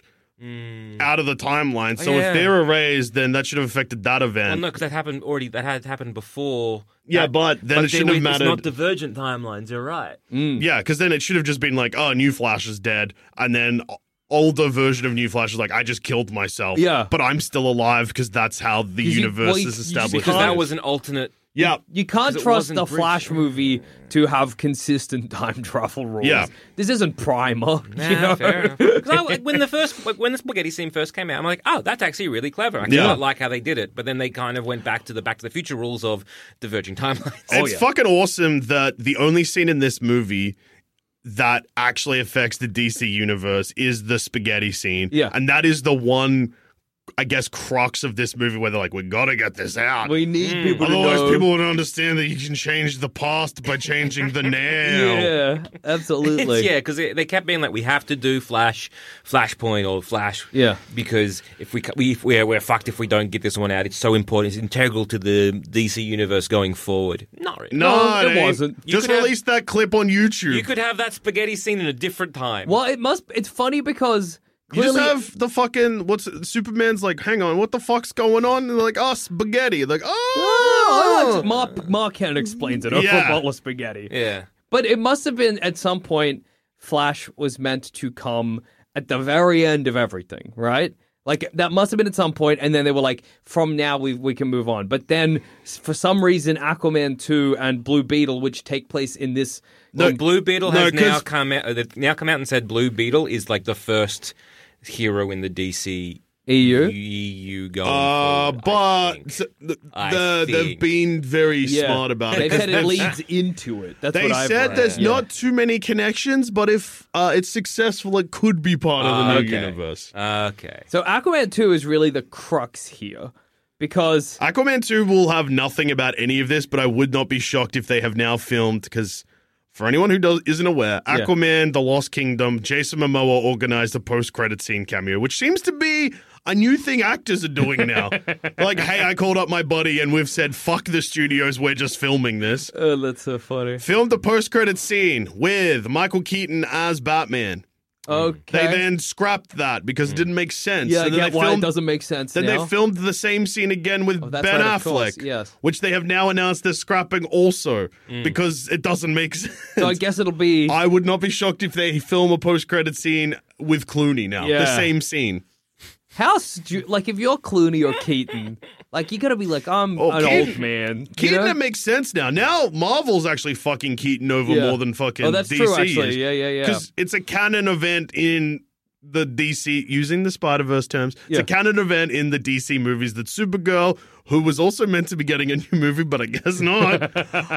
out of the timeline. So Oh, yeah. if they're erased, then that should have affected that Well, event. no, because that happened already. That had happened before. Yeah, That- but then it shouldn't have It's mattered. not divergent timelines. You're right. Yeah, because then it should have just been like, oh, New Flash is dead. And then older version of New Flash is like, I just killed myself. Yeah. But I'm still alive because that's how the you- universe well, you- is you just established. Because can't- that was an alternate. Yeah. You can't 'Cause it trust wasn't the bridged. Flash movie to have consistent time travel rules. Yeah. This isn't Primer. Nah, you know? fair enough. 'Cause I, when the first, like, when the spaghetti scene first came out, I'm like, oh, that's actually really clever. I Yeah. quite like how they did it. But then they kind of went back to the Back to the Future rules of diverging timelines. It's yeah. fucking awesome that the only scene in this movie that actually affects the D C universe is the spaghetti scene. Yeah. And that is the one, I guess, crux of this movie where they're like, we gotta get this out. We need people to Otherwise, know. people would understand that you can change the past by changing the now. Yeah, absolutely. It's, yeah, because they kept being like, we have to do Flash, Flashpoint, or Flash. Yeah. Because if we, we if we're, we're fucked if we don't get this one out. It's so important. It's integral to the D C universe going forward. Not really. No, No, it ain't. wasn't. You Just could have- release that clip on YouTube. You could have that spaghetti scene in a different time. Well, it must. It's funny because You clearly, just have the fucking what's Superman's like? Hang on, what the fuck's going on? And they're like, oh, spaghetti. Like, Oh, oh, I like to- Mark Mark Kent explains it over Yeah. a bottle of spaghetti. Yeah. But it must have been at some point. Flash was meant to come at the very end of everything, right? Like that must have been at some point, and then they were like, "From now, we we can move on." But then, s- for some reason, Aquaman two and Blue Beetle, which take place in this, Well, Blue Beetle no, has now 'cause- come out. Uh, they've now come out and said Blue Beetle is like the first hero in the D C E U? E U going Uh, forward, I but think. s- the, I the, they've think. been very yeah, smart about they it. said it 'cause leads into it. That's They what I've said read. there's Yeah. not too many connections, but if uh, it's successful, it could be part of the Ah, new okay. universe. Okay. So Aquaman two is really the crux here, because Aquaman two will have nothing about any of this, but I would not be shocked if they have now filmed, because for anyone who does, isn't aware, Yeah. Aquaman, The Lost Kingdom, Jason Momoa organized a post-credit scene cameo, which seems to be a new thing actors are doing now. Like, hey, I called up my buddy and we've said, fuck the studios, we're just filming this. uh, that's so funny. Filmed a post-credit scene with Michael Keaton as Batman. Okay, They then scrapped that because it didn't make sense. yeah, I and then get they why filmed, it doesn't make sense. Then now. they filmed the same scene again with Oh, that's Ben right, of Affleck, course, yes. which they have now announced they're scrapping also because it doesn't make sense. So I guess it'll be. I would not be shocked if they film a post-credit scene with Clooney now. The Yeah. same scene. How stu- like if you're Clooney or Keaton, like you gotta be like, I'm Oh, an Keaton- old man. you Keaton, know? it makes sense now. Now Marvel's actually fucking Keaton over Yeah. more than fucking Oh, that's D C true, actually. is. Yeah, yeah, yeah. Because it's a canon event in the D C, using the Spider-Verse terms, it's Yeah. a canon event in the D C movies that Supergirl, who was also meant to be getting a new movie, but I guess not.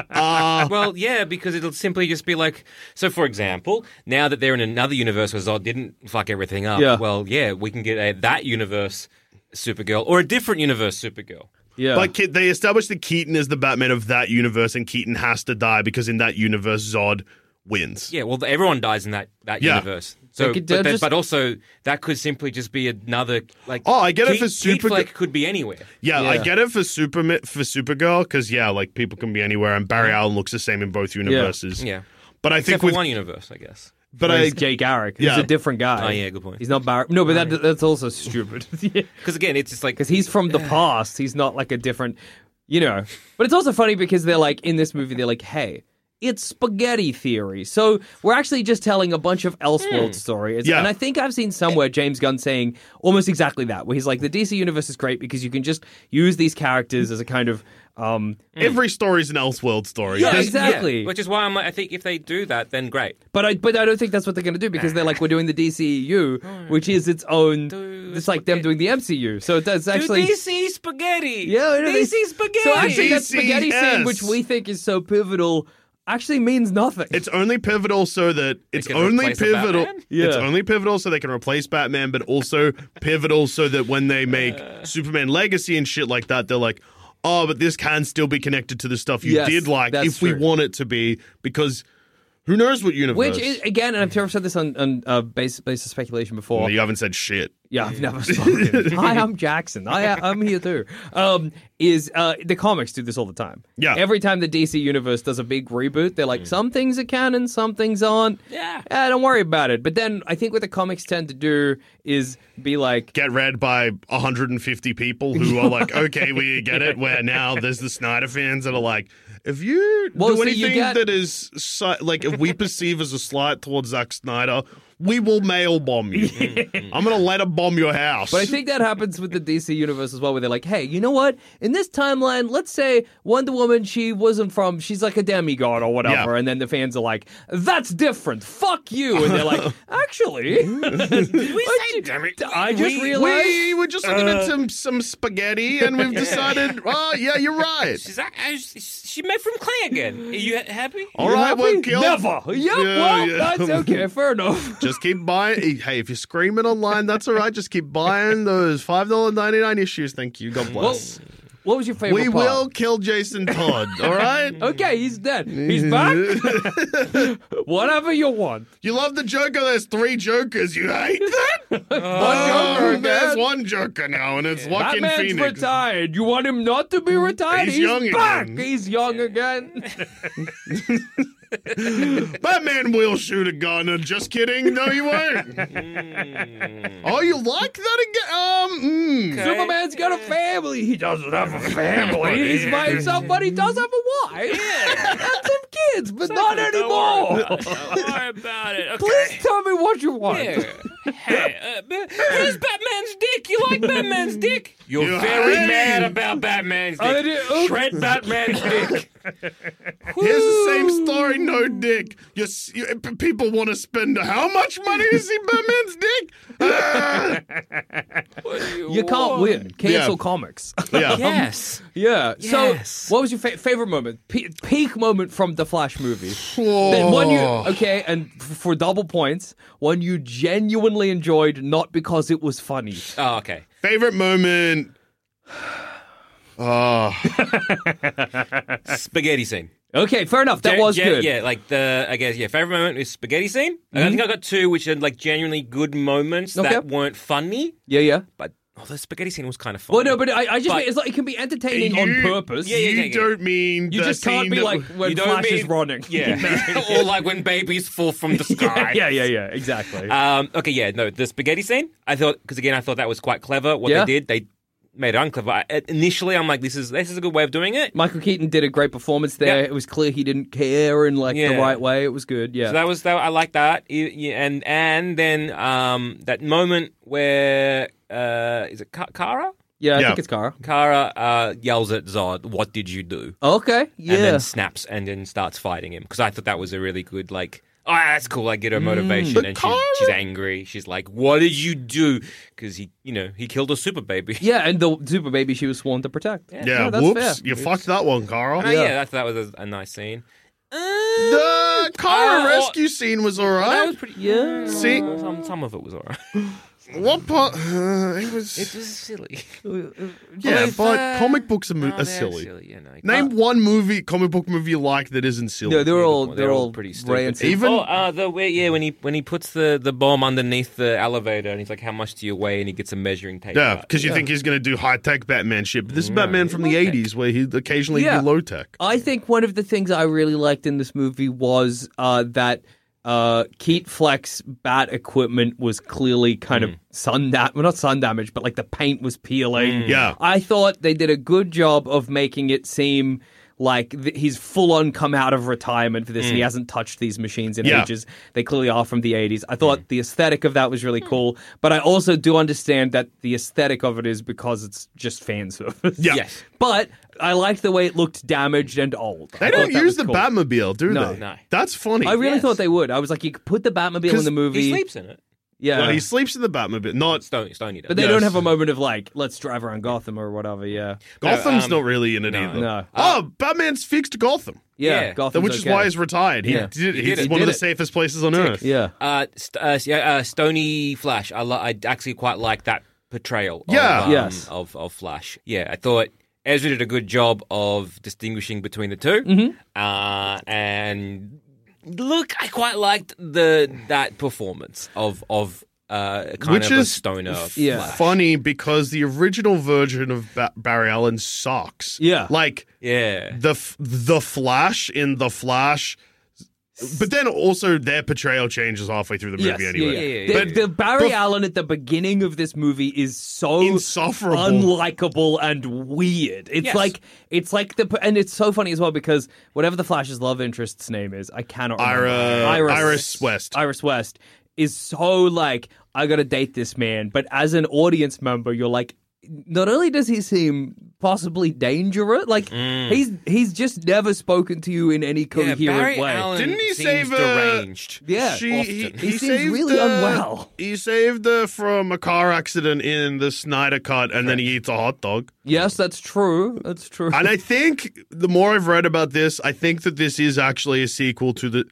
uh, Well, yeah, because it'll simply just be like. So, for example, now that they're in another universe where Zod didn't fuck everything up, Yeah. well, yeah, we can get a that universe Supergirl or a different universe Supergirl. yeah. But Ke- they established that Keaton is the Batman of that universe, and Keaton has to die because in that universe, Zod wins. Yeah, well, everyone dies in that, that Yeah. universe. So, They could- but, they're that- just- but also that could simply just be another like. Oh, I get it Keith- for Keith Super- Fleck could be anywhere. Yeah, I Yeah. get it for Super for Supergirl because yeah, like people can be anywhere, and Barry Allen looks the same in both universes. Yeah, But I except think for with one universe, I guess. but But I he's Jay Garrick. He's Yeah. a different guy. Oh, yeah, good point. He's not Barry. No, but that that's also stupid. Because Because again, it's just like he's from the past. He's not like a different, you know. But it's also funny because they're like in this movie. They're like, hey, it's spaghetti theory. So we're actually just telling a bunch of Elseworld stories. Yeah. And I think I've seen somewhere James Gunn saying almost exactly that, where he's like, the D C universe is great because you can just use these characters as a kind of... Um, Every story's an Elseworld story. Yeah, There's- exactly. Yeah, which is why I'm like, I think if they do that, then great. But I but I don't think that's what they're going to do because they're like, we're doing the D C E U, which is its own... Do It's like them spaghetti. doing the M C U. So it's actually... Do D C spaghetti. Yeah, I know, D C they- spaghetti. So actually, that D C, spaghetti scene, yes. which we think is so pivotal, actually means nothing. It's only pivotal so that it's can only replace a pivotal. Batman? Yeah. It's only pivotal so they can replace Batman, but also pivotal so that when they make Superman Legacy and shit like that, they're like, oh, but this can still be connected to the stuff you Yes, did like that's if we true. want it to be, because who knows what universe? Which is, again, and I'm sure I've said this on, on uh, base, basis of speculation before. You haven't said shit. Yeah, I've never spoken. Hi, I'm Jackson. I, I'm here too. Um, is uh, the comics do this all the time? Yeah. Every time the D C universe does a big reboot, they're like, some things are canon, some things aren't. Yeah. Eh, don't worry about it. But then I think what the comics tend to do is be like, Get read by one hundred fifty people who are like, okay, we get it. Where now there's the Snyder fans that are like, if you Well, do so you anything get- that is si- like, if we perceive as a slight towards Zack Snyder, we will mail bomb you. I'm gonna let him bomb your house. But I think that happens with the D C universe as well, where they're like, hey, you know what? In this timeline, let's say Wonder Woman, she wasn't from, she's like a demigod or whatever. Yeah. And then the fans are like, that's different. Fuck you. And they're like, actually, we say demi- I just we- realized. we were just looking at some some spaghetti, and we've decided, oh yeah, you're right. She's like, I- she made from clay again. Are you happy? All right, we'll kill. Never. Yep, Yeah, well, yeah. that's okay. Fair enough. Just keep buying. Hey, if you're screaming online, that's all right. Just keep buying those five dollars and ninety-nine issues. Thank you. God Well, bless. what was your favorite We part? will kill Jason Todd. All right. Okay, he's dead. He's back. Whatever you want. You love the Joker. There's three Jokers. You hate that? One Oh, Joker there's again. one Joker now, and it's Joaquin Batman's Phoenix. retired. You want him not to be retired? He's young back. again. He's young again. Batman will shoot a gun. And just kidding. No, you won't. Oh, you like that again? Um, mm. Superman's got a family. He doesn't have a family. He's by himself, but he does have a wife. Yeah. And some kids, but not Don't anymore. worry about it. Don't worry about it. Okay. Please tell me what you want. Yeah. Hey, uh, but here's Batman's dick. You like Batman's dick? You're You very hate mad him. about Batman's I dick. did- oops. Shred Batman's dick. Here's the same story, no dick. You, s- you, p- people want to spend how much money to see Batman's dick? Ah! What do you You can't want? win. Cancel Yeah. comics. Yeah. Yes. Yeah. Yes. So, what was your fa- favorite moment? Pe- peak moment from the Flash movie? The one you okay, and f- for double points, one you genuinely enjoyed, not because it was funny. Oh, okay. Favorite moment. Oh, Spaghetti scene. Okay, fair enough. That Gen- was gen- good. Yeah, like the I guess yeah. Favorite moment is spaghetti scene. I think I got two, which are like genuinely good moments Okay. that weren't funny, yeah, yeah. but oh, the spaghetti scene was kind of fun. Well, no, but I, I just But- mean it's like it can be entertaining You- on purpose. Yeah, yeah, you yeah, yeah. don't mean You the just can't scene be that like w- when You don't Flash mean- is running. Yeah, or like when babies fall from the sky. yeah, yeah, yeah. Exactly. Um, okay, yeah, no, the spaghetti scene. I thought because again, I thought that was quite clever. What Yeah. they did, they made it unclever. I, initially, I'm like, this is this is a good way of doing it. Michael Keaton did a great performance there. Yeah. It was clear he didn't care in like the Yeah. right way. It was good. Yeah. So that was that. I like that. Y- y- And and then um, that moment where uh, is it Ka- Kara? yeah, I Yeah. think it's Kara. Kara uh, yells at Zod, "What did you do?" Okay. Yeah. And then snaps and then starts fighting him because I thought that was a really good like. Oh, that's cool. I get her motivation, But and she's, Kara- she's angry. She's like, "What did you do?" Because he, you know, he killed a super baby. Yeah, and the super baby she was sworn to protect. Yeah, No, that's whoops. fair. You fucked that one, Carl. Oh, Yeah. yeah, I thought that was a, a nice scene. Uh, The Kara Uh, rescue scene was that alright. was pretty. Yeah. See, Some some of it was alright. what part? Uh, it was. It was silly. yeah, with, but uh, comic books are, mo- No, are they're silly. Yeah, no. Name Uh, one movie, comic book movie you like that isn't silly. Yeah, they're all they're they're all all pretty stupid. rancid. Even- oh, uh, the way, yeah, when he when he puts the, the bomb underneath the elevator and he's like, "How much do you weigh?" and he gets a measuring tape. Yeah, out. because you think he's going to do high tech Batman shit. But this is Batman from the low-tech. eighties where he'd occasionally Yeah. do low tech. I think one of the things I really liked in this movie was uh, that uh, Keat Flex bat equipment was clearly kind of sun damage. Well, not sun damage, but like the paint was peeling. Yeah. I thought they did a good job of making it seem like th- he's full on come out of retirement for this and he hasn't touched these machines in Yeah. ages. They clearly are from the eighties. I thought the aesthetic of that was really cool, but I also do understand that the aesthetic of it is because it's just fan service. Yeah. Yes. But I liked the way it looked damaged and old. They I don't thought that use was the cool. Batmobile, do No. they? No. That's funny. I really Yes. thought they would. I was like, you could put the Batmobile in the movie. He sleeps in it. Yeah. Well, he sleeps in the Batmobile. Not Stony, Stony does. but they Yes. don't have a moment of like, let's drive around Gotham or whatever. Yeah. Gotham's um, not really in it no. either. No. Oh, Batman's fixed Gotham, Yeah. Yeah. Gotham. which is why he's retired. He Yeah. did, He he's did it. one He of the did it. safest places on earth. Yeah. Uh, st- uh, yeah, uh, Stony Flash. I, lo- I actually quite like that portrayal. Yeah. Of, um, Yes. Of of Flash. Yeah, I thought Ezra did a good job of distinguishing between the two. Mm-hmm. Uh, and look, I quite liked the that performance of of uh, kind Which of a is stoner. Yeah. Flash. Funny because the original version of ba- Barry Allen sucks. Yeah. Like Yeah. the f- the Flash in the Flash, but then also their portrayal changes halfway through the movie Yes, anyway. yeah, yeah. yeah, The, yeah. the Barry Bef- Allen at the beginning of this movie is so Insufferable. unlikable and weird. It's Yes. like it's like the and it's so funny as well because whatever the Flash's love interest's name is, I cannot remember. Ira- Iris West. Iris West is so like I gotta date this man, but as an audience member, you're like. Not only does he seem possibly dangerous, like he's he's just never spoken to you in any Mm. Yeah, coherent Barry way. Allen Didn't he seems save, uh, deranged? Yeah. She, often. he, He seems saved really her- unwell. He saved her from a car accident in the Snyder Cut, and then he eats a hot dog. Yes, that's true. That's true. And I think the more I've read about this, I think that this is actually a sequel to the.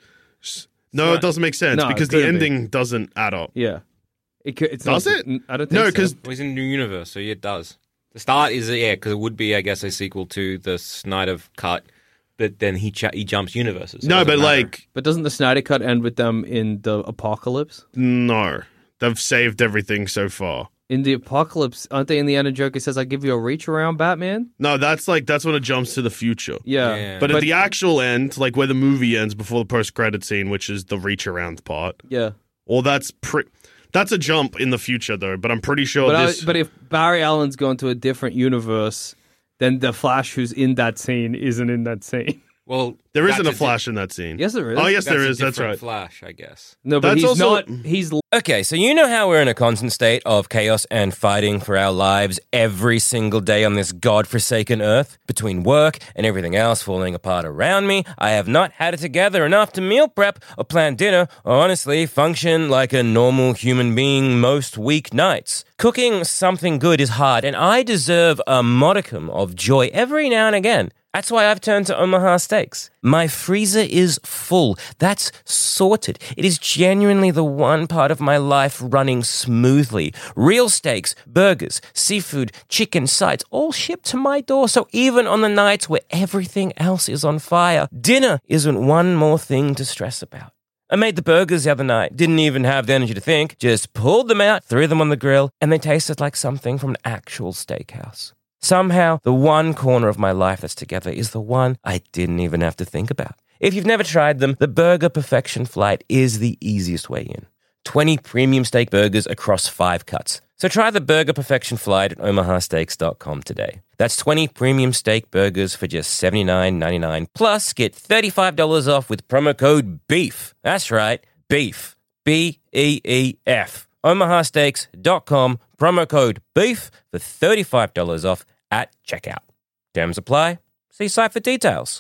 No, it doesn't make sense No, it because the couldn't be. ending doesn't add up. Yeah. It, could- it's Does not, it? I don't think No, so. because Well, he's in the new universe, so yeah, it does. The start is yeah, because it would be, I guess, a sequel to the Snyder Cut, but then he ch- he jumps universes. so it no, doesn't but matter. like But doesn't the Snyder Cut end with them in the apocalypse? no, they've saved everything so far. In the apocalypse, aren't they in the end of Joker says, I give you a reach around, Batman? No, that's like that's when it jumps to the future. Yeah. Yeah. But, at the actual end, like where the movie ends before the post credit scene, which is the reach around part, Yeah. or that's pre- that's a jump in the future though. But I'm pretty sure But, I, this. but if Barry Allen's going to a different universe, then the Flash who's in that scene isn't in that scene. well, there that's isn't a di- Flash in that scene. Yes, there is. Oh, yes, That's there a is. That's different right. Flash, I guess. No, but That's he's also- not. He's Okay, so you know how we're in a constant state of chaos and fighting for our lives every single day on this godforsaken earth? Between work and everything else falling apart around me, I have not had it together enough to meal prep or plan dinner or honestly function like a normal human being most weeknights. Cooking something good is hard, and I deserve a modicum of joy every now and again. That's why I've turned to Omaha Steaks. My freezer is full. That's sorted. It is genuinely the one part of my life running smoothly. Real steaks, burgers, seafood, chicken, sides, all shipped to my door. So even on the nights where everything else is on fire, dinner isn't one more thing to stress about. I made the burgers the other night, didn't even have the energy to think, just pulled them out, threw them on the grill, and they tasted like something from an actual steakhouse. Somehow, the one corner of my life that's together is the one I didn't even have to think about. If you've never tried them, the Burger Perfection Flight is the easiest way in. twenty premium steak burgers across five cuts. So try the Burger Perfection Flight at omaha steaks dot com today. That's twenty premium steak burgers for just seventy-nine ninety-nine. Plus, get thirty-five dollars off with promo code BEEF. That's right, BEEF. B E E F. omaha steaks dot com, promo code BEEF for thirty-five dollars off at checkout. Terms apply. See site for details.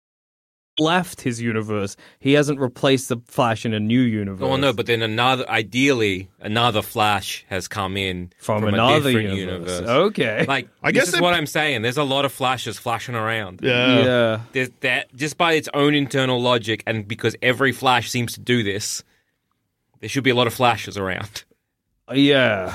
left his universe. He hasn't replaced the Flash in a new universe. Oh no, but then another, ideally, another Flash has come in from, from, another a different universe. universe. Okay. Like, I this guess is they- what I'm saying. There's a lot of Flashes flashing around. Yeah. yeah. There's that just by its own internal logic, and because every Flash seems to do this, there should be a lot of Flashes around. Yeah.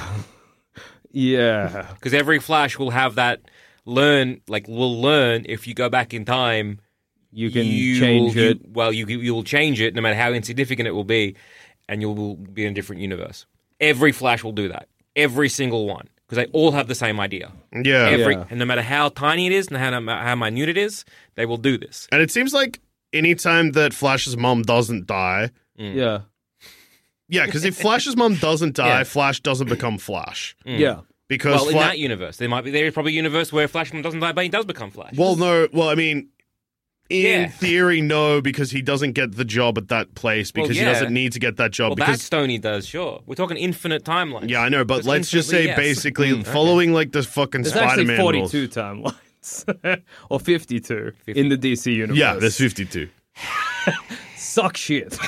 Yeah. Because every Flash will have that learn, like will learn if you go back in time. You can you change will, it. You, well, you you will change it no matter how insignificant it will be, and you will be in a different universe. Every Flash will do that. Every single one, because they all have the same idea. Yeah. Every Yeah. and no matter how tiny it is and how how minute it is, they will do this. And it seems like anytime that Flash's mom doesn't die, Yeah. yeah, because if Flash's mom doesn't die, Yeah. Flash doesn't become Flash. Yeah. Because Well, in Fla- that universe, there might be there is probably a universe where Flash doesn't die, but he does become Flash. well, no, well, I mean, In Yeah. theory, no, because he doesn't get the job at that place because yeah. he doesn't need to get that job. Well, because that Stoney does, sure. We're talking infinite timelines. yeah, I know, but It's let's just say infinitely yes. basically Mm, okay. following like the fucking There's Spider-Man actually rules. forty-two timelines. Or fifty-two in the D C universe. Yeah, there's fifty-two. Suck shit.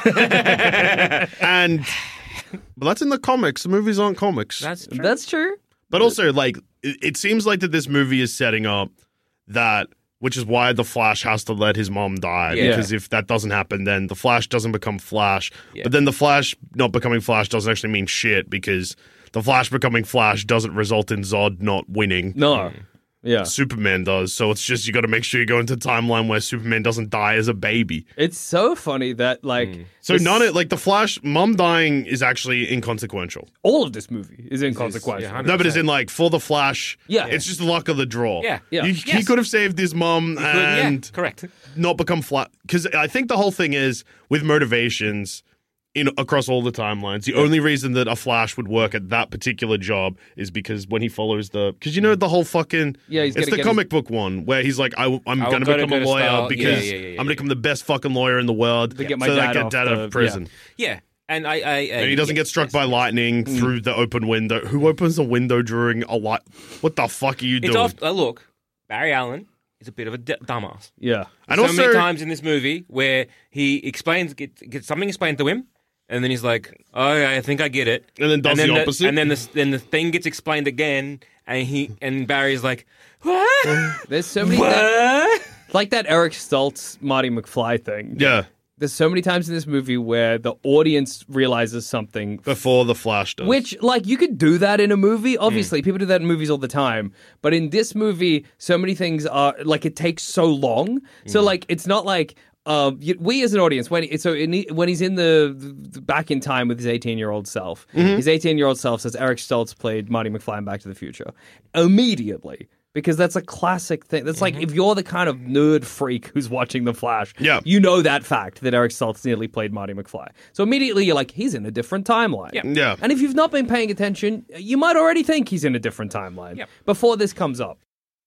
And but that's in the comics. The movies aren't comics. That's true. That's true. But also, like, it, it seems like that this movie is setting up that, which is why the Flash has to let his mom die. Yeah. Because if that doesn't happen, then the Flash doesn't become Flash. Yeah. But then the Flash not becoming Flash doesn't actually mean shit because the Flash becoming Flash doesn't result in Zod not winning. No. Yeah. Superman does. So it's just you got to make sure you go into a timeline where Superman doesn't die as a baby. It's so funny that, like, So this- none of like the Flash mom dying is actually inconsequential. all of this movie is inconsequential. yeah, No, but it's in like for the Flash. Yeah. it's just the luck of the draw. Yeah. Yeah. You- He Yes. could have saved his mom Good, and yeah, correct. not become flat. Because I think the whole thing is with motivations in across all the timelines. The only reason that a Flash would work at that particular job is because when he follows the because you know the whole fucking Yeah, he's it's gotta the get comic book one where he's like I, am I going to gotta become go a to lawyer style- because yeah, yeah, yeah, yeah, I'm going to become the best fucking lawyer in the world To get my so that I dad get off dad out the- of prison. Yeah. And I, I, I And he doesn't get struck by lightning Mm. through the open window. Who opens a window during a light? What the fuck are you It's doing? off. Uh, look, Barry Allen is a bit of a d- dumbass. Yeah. and so also, many times in this movie where he explains, gets, gets something explained to him, and then he's like, "Oh, yeah, I think I get it," And then does the the opposite. and then the then the thing gets explained again, and he and Barry's like, "What? There's so many that, what?" like that Eric Stoltz Marty McFly thing. yeah, There's so many times in this movie where the audience realizes something before the Flash does. Which, like, you could do that in a movie. Obviously, people do that in movies all the time. But in this movie, so many things are, like, it takes so long. So, like, it's not like, uh, you- we as an audience, when so in, when he's in the, the back in time with his eighteen-year-old self, his eighteen-year-old self says Eric Stoltz played Marty McFly in Back to the Future. Immediately. Because that's a classic thing. That's like if you're the kind of nerd freak who's watching The Flash, Yeah. you know that fact that Eric Stoltz nearly played Marty McFly. So immediately you're like, he's in a different timeline. Yeah. yeah, And if you've not been paying attention, you might already think he's in a different timeline Yep. before this comes up.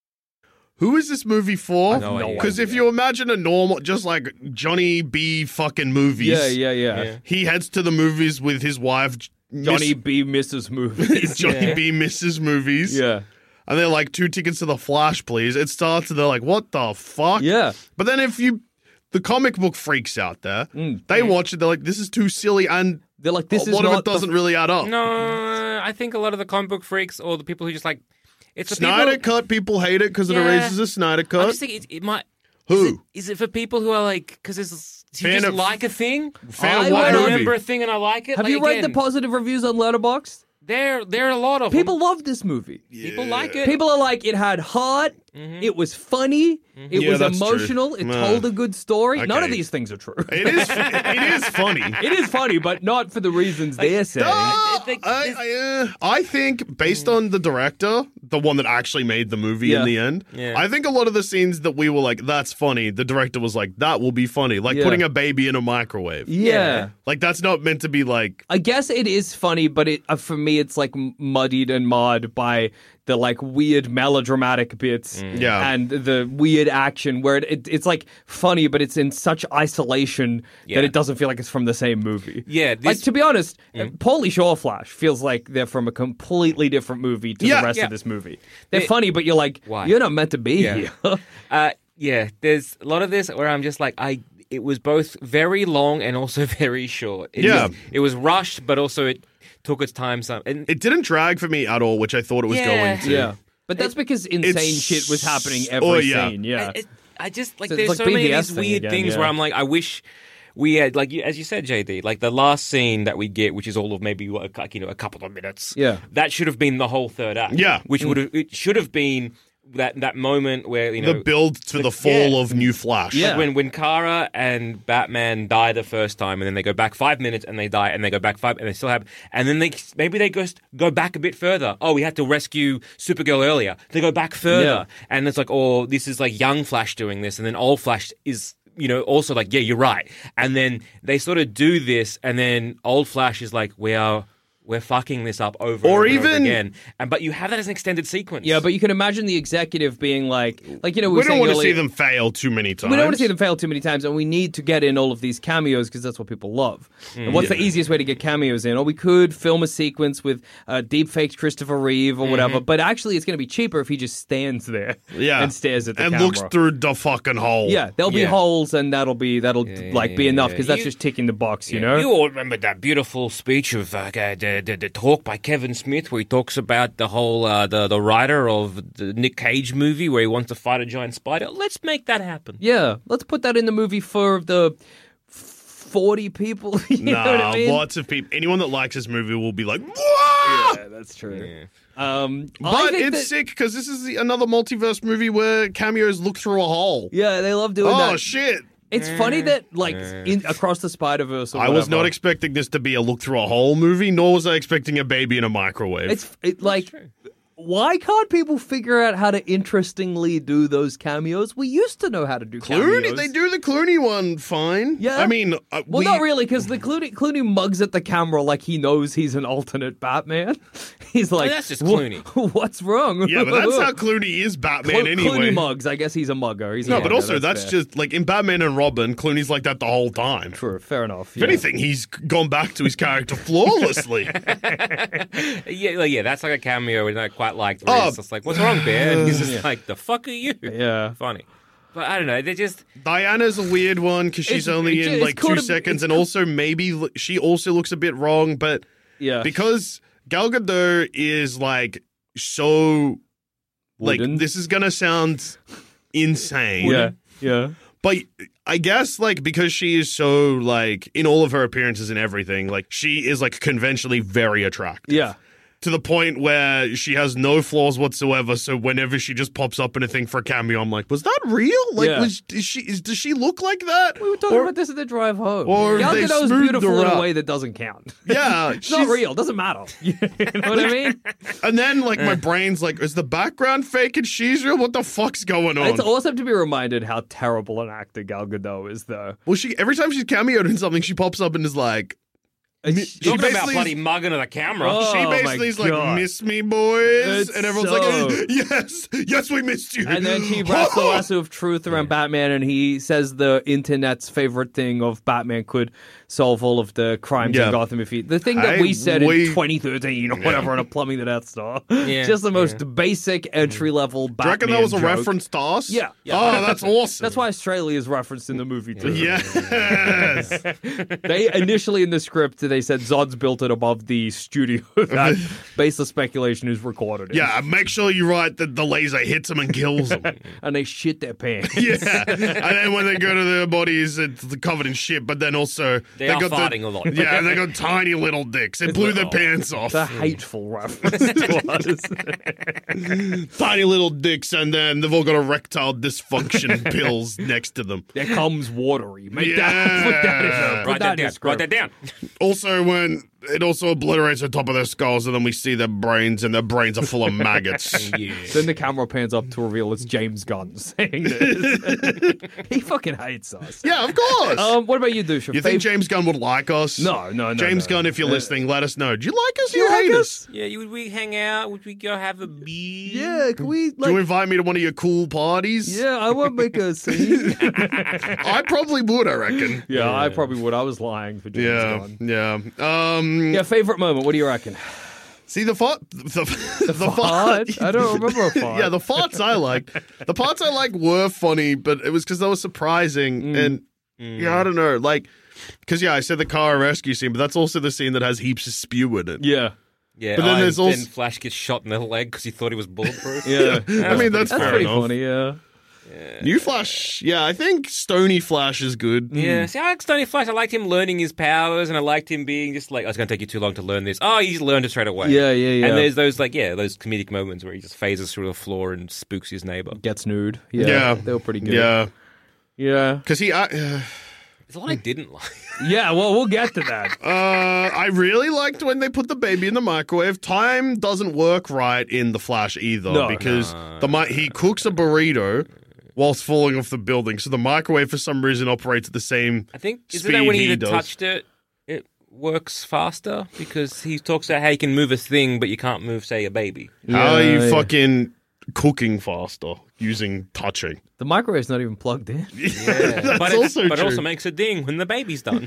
who is this movie for? no idea. Because if you imagine a normal, just like Johnny B. fucking movies, Yeah, yeah, yeah. Yeah. he heads to the movies with his wife, Johnny Miss- B. Missus Movies. Johnny Yeah. B. Misses movies. yeah. And they're like, two tickets to the Flash, please. It starts and they're like, what the fuck? Yeah. But then if you, the comic book freaks out there, Mm. they watch it, they're like, this is too silly, and They're like, this a is lot not of it doesn't the... really add up. No, I think a lot of the comic book freaks or the people who just like it's the Snyder people, Cut, people hate it because it Yeah. erases the Snyder I Cut. just think it, it might. Who? Is it, is it for people who are like because it's do you Fan just of- like a thing? Fan I of what I went on- movie? remember a thing and I like it. Have Like, you read the again, positive reviews on Letterboxd? There, there are a lot of People them. love this movie. People like it. People are like, it had heart, it was funny, it Yeah, was that's true. emotional, it Uh, told a good story. None of okay. these things are true. It is. It is funny. It is funny, but not for the reasons they're saying. Ah, think I, this- I, uh, I think based on the director, the one that actually made the movie Yeah. in the end, Yeah. I think a lot of the scenes that we were like, "That's funny," the director was like, "That will be funny," like Yeah. putting a baby in a microwave. Yeah. Like that's not meant to be like. I guess it is funny, but it uh, for me it's like m- muddied and marred by the like weird melodramatic bits Yeah. and the weird action where it, it, it's like funny, but it's in such isolation Yeah. that it doesn't feel like it's from the same movie. Yeah, like this- to be honest, uh Pauly Shore Flash feels like they're from a completely different movie to Yeah, the rest yeah. of this movie. They're They- funny, but you're like, Why? you're not meant to be Yeah. here. Uh, yeah, there's a lot of this where I'm just like, I. It was both very long and also very short. It Yeah. was, it was rushed, but also it took its time. Some and It didn't drag for me at all, which I thought it was Yeah. going to. yeah, but that's because insane It's- shit was happening every oh, yeah. scene. Yeah, I, it, I just like So it's there's like so many B T of S these thing weird again, things yeah. where I'm like, I wish we had like you, as you said, J D, like the last scene that we get, which is all of maybe what, like you know a couple of minutes. Yeah. that should have been the whole third act. Yeah. which would have it should have been that that moment where you know The build to the fall yeah. of New Flash. Yeah. Like when when Kara and Batman die the first time, and then they go back five minutes, and they die, and they go back five, and they still have, and then they maybe they go go back a bit further. Oh, we had to rescue Supergirl earlier. They go back further, Yeah. and it's like, oh, this is like young Flash doing this, and then old Flash is. You know, also like, yeah, you're right. And then they sort of do this, and then old Flash is like, we are, we're fucking this up over Or and over, even- and over again. And but you have that as an extended sequence. Yeah, but you can imagine the executive being like, like you know, we, We were don't saying want to earlier- see them fail too many times. We don't want to see them fail too many times, and we need to get in all of these cameos because that's what people love. Mm, and what's the easiest way to get cameos in? Or we could film a sequence with uh, deep faked Christopher Reeve or whatever, but actually it's going to be cheaper if he just stands there Yeah. and stares at the and camera. looks through the fucking hole. Yeah, there'll be Yeah. holes, and that'll be that'll like be yeah, enough yeah. because that's You- just ticking the box, you Yeah. know. You all remember that beautiful speech of uh, the, the the talk by Kevin Smith, where he talks about the whole uh, the the writer of the Nick Cage movie, where he wants to fight a giant spider. Let's make that happen. Yeah, let's put that in the movie for the forty people. you Nah, know what I mean? lots of people. Anyone that likes this movie will be like, "Whoa!" Yeah, that's true. Um, I But think it's that- sick because this is the, another multiverse movie where cameos look through a hole. Yeah, they love doing Oh that. shit! It's funny that like in across the Spider Verse. I was not expecting this to be a look through a hole movie, nor was I expecting a baby in a microwave. It's it, like, why can't people figure out how to interestingly do those cameos? We used to know how to do Clooney, cameos. they do the Clooney one fine. Yeah. I mean, uh, Well, we, not really, because the Clooney, Clooney mugs at the camera like he knows he's an alternate Batman. He's like, that's just "Wha- Clooney." What's wrong? Yeah, but that's how Clooney is Batman Clo- anyway. Clooney mugs. I guess he's a mugger. He's a No, mugger, but also that's, fair. just like in Batman and Robin, Clooney's like that the whole time. True, fair enough. If anything, he's gone back to his character flawlessly. Yeah, like, yeah, that's like a cameo we don't quite like. Oh. It's just like, what's wrong, Ben? And he's just like, the fuck are you? Yeah. Funny. But I don't know. They're just. Diana's a weird one because she's It's- only it's- in it's like two called a- seconds, it's and also maybe l- she also looks a bit wrong, but Yeah. because Gal Gadot is like so like Wooden. this is gonna sound insane. Yeah. Yeah. But I guess like because she is so like in all of her appearances and everything, like she is like conventionally very attractive. Yeah. To the point where she has no flaws whatsoever. So whenever she just pops up in a thing for a cameo, I'm like, was that real? Like, Yeah. was is she? Is, does she look like that? We were talking Or- about this at the drive home. or Gal they Gadot's smoothed beautiful her in a up. way that doesn't count. Yeah, It's not she's- real. Doesn't matter. You know what I mean? And then like my brain's like, is the background fake and she's real? What the fuck's going on? It's awesome to be reminded how terrible an actor Gal Gadot is, though. well, she every time she's cameoed in something, she pops up and is like, It's- she Talking about basically- bloody mugging of the camera. Oh, she my basically is God. like, miss me, boys, It's and everyone's so- like, yes, yes, we missed you. And then she wraps the lasso of truth around Batman, and he says the internet's favorite thing of Batman could solve all of the crimes Yeah. in Gotham if he. The thing that Hey, we said we- in twenty thirteen or whatever on a plumbing the Death Star. Yeah, Just the most basic entry level Do you Batman. reckon that was a joke. reference to us? Yeah. Oh, that's awesome. That's why Australia is referenced in the movie too. Yes. They initially in the script they said Zod's built it above the studio that baseless speculation is recorded in. Yeah, make sure you write that the laser hits them and kills them. And they shit their pants. Yeah, and then when they go to their bodies, it's covered in shit. But then also They are got farting the, a lot. Yeah, and they got tiny little dicks. They blew their pants off. It's a hateful reference to us. Tiny little dicks, and then they've all got erectile dysfunction pills next to them. There comes watery. Make Yeah. that, put that in a, put Write that that in a down. Write script. that down. Also, when it also obliterates the top of their skulls, and then we see their brains, and their brains are full of maggots. Yeah. Then the camera pans up to reveal it's James Gunn saying this. He fucking hates us. Yeah, of course. Um, what about you, Dusha? you think James Gunn would like us? No, no, no. James no. Gunn, if you're Uh, listening, let us know. Do you like us? Do you or hate like us? us? Yeah, you, would we hang out? Would we go have a beer? Yeah, can we Do you like? invite me to one of your cool parties? Yeah, I won't make a scene. I probably would, I reckon. yeah, I probably would. I was lying for James Yeah, Gunn. yeah. Um, Yeah, favorite moment. What do you reckon? See the fart, the, the, Fart? fart. I don't remember a fart. Yeah, the farts I liked. The parts I like were funny, but it was because they were surprising. Mm. And yeah, I don't know, like, because yeah, I said the car rescue scene, but that's also the scene that has heaps of spew in it. Yeah. Yeah, But then oh, there's and also- then Flash gets shot in the leg because he thought he was bulletproof. Yeah. I mean, that's, That's fair pretty enough. funny, yeah. New Flash, yeah, I think Stony Flash is good. Yeah, see, I like Stony Flash. I liked him learning his powers, and I liked him being just like, oh, it's going to take you too long to learn this. Oh, he's learned it straight away. Yeah, yeah, yeah. And there's those, like, yeah, those comedic moments where he just phases through the floor and spooks his neighbor. Gets nude. Yeah. Yeah. They were pretty good. Yeah, Yeah. because he. Uh, It's what I didn't like. Yeah, well, we'll get to that. Uh, I really liked when they put the baby in the microwave. Time doesn't work right in The Flash either No. because the mi- he cooks a burrito whilst falling off the building. So the microwave, for some reason, operates at the same I think, isn't speed that when he he either does. touched it? it works faster because he talks about how you can move a thing, but you can't move, say, a baby. How are Yeah, you yeah. fucking cooking faster using touching? The microwave's not even plugged in. That's but it's- also but true. also makes a ding when the baby's done.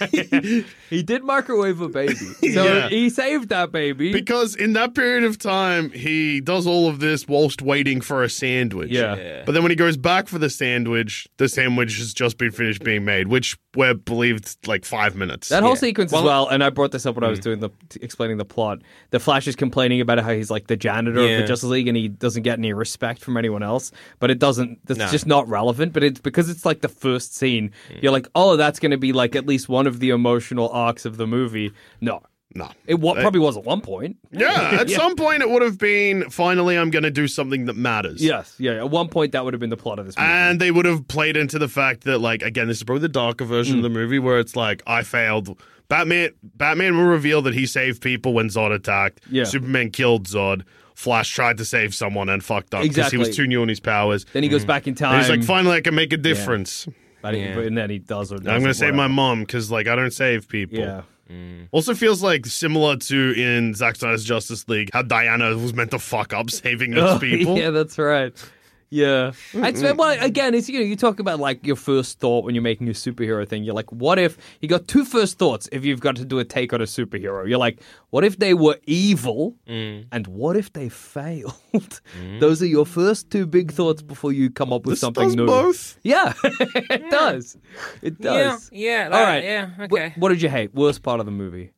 He did microwave a baby. So Yeah. he saved that baby. Because in that period of time, he does all of this whilst waiting for a sandwich. Yeah. Yeah. But then when he goes back for the sandwich, the sandwich has just been finished being made, which we're believed like five minutes. That whole Yeah. sequence Well- as well, and I brought this up when I was doing the t- explaining the plot. The Flash is complaining about how he's like the janitor of Yeah. the Justice League, and he doesn't get any respect from anyone else. But it doesn't. That's No. just not relevant. But it's because it's like the first scene. You're like, oh, that's going to be like at least one of the emotional arcs of the movie. No, no. it wa- They- probably was at one point. Yeah, at Yeah. some point it would have been, finally, I'm going to do something that matters. Yes, yeah. At one point, that would have been the plot of this movie. And they would have played into the fact that, like, again, this is probably the darker version Mm. of the movie where it's like, I failed. Batman Batman will reveal that he saved people when Zod attacked. Yeah. Superman killed Zod. Flash tried to save someone and fucked up because Exactly. he was too new in his powers. then he goes back in time. And he's like, finally, I can make a difference. But he- Yeah. and then he does. Or I'm going to save my mom because, like, I don't save people. Yeah. Also feels like similar to in Zack Snyder's Justice League, how Diana was meant to fuck up saving those Oh, people. yeah, that's right. Yeah. I'd say, well, again, it's, you know, you talk about like your first thought when you're making a superhero thing. You're like, what if you got two first thoughts if you've got to do a take on a superhero? You're like, what if they were evil and what if they failed? Those are your first two big thoughts before you come up with This something does new. both. Yeah, it does. It does. Yeah, yeah, All that- right. yeah, Wh- okay. What did you hate? Worst part of the movie?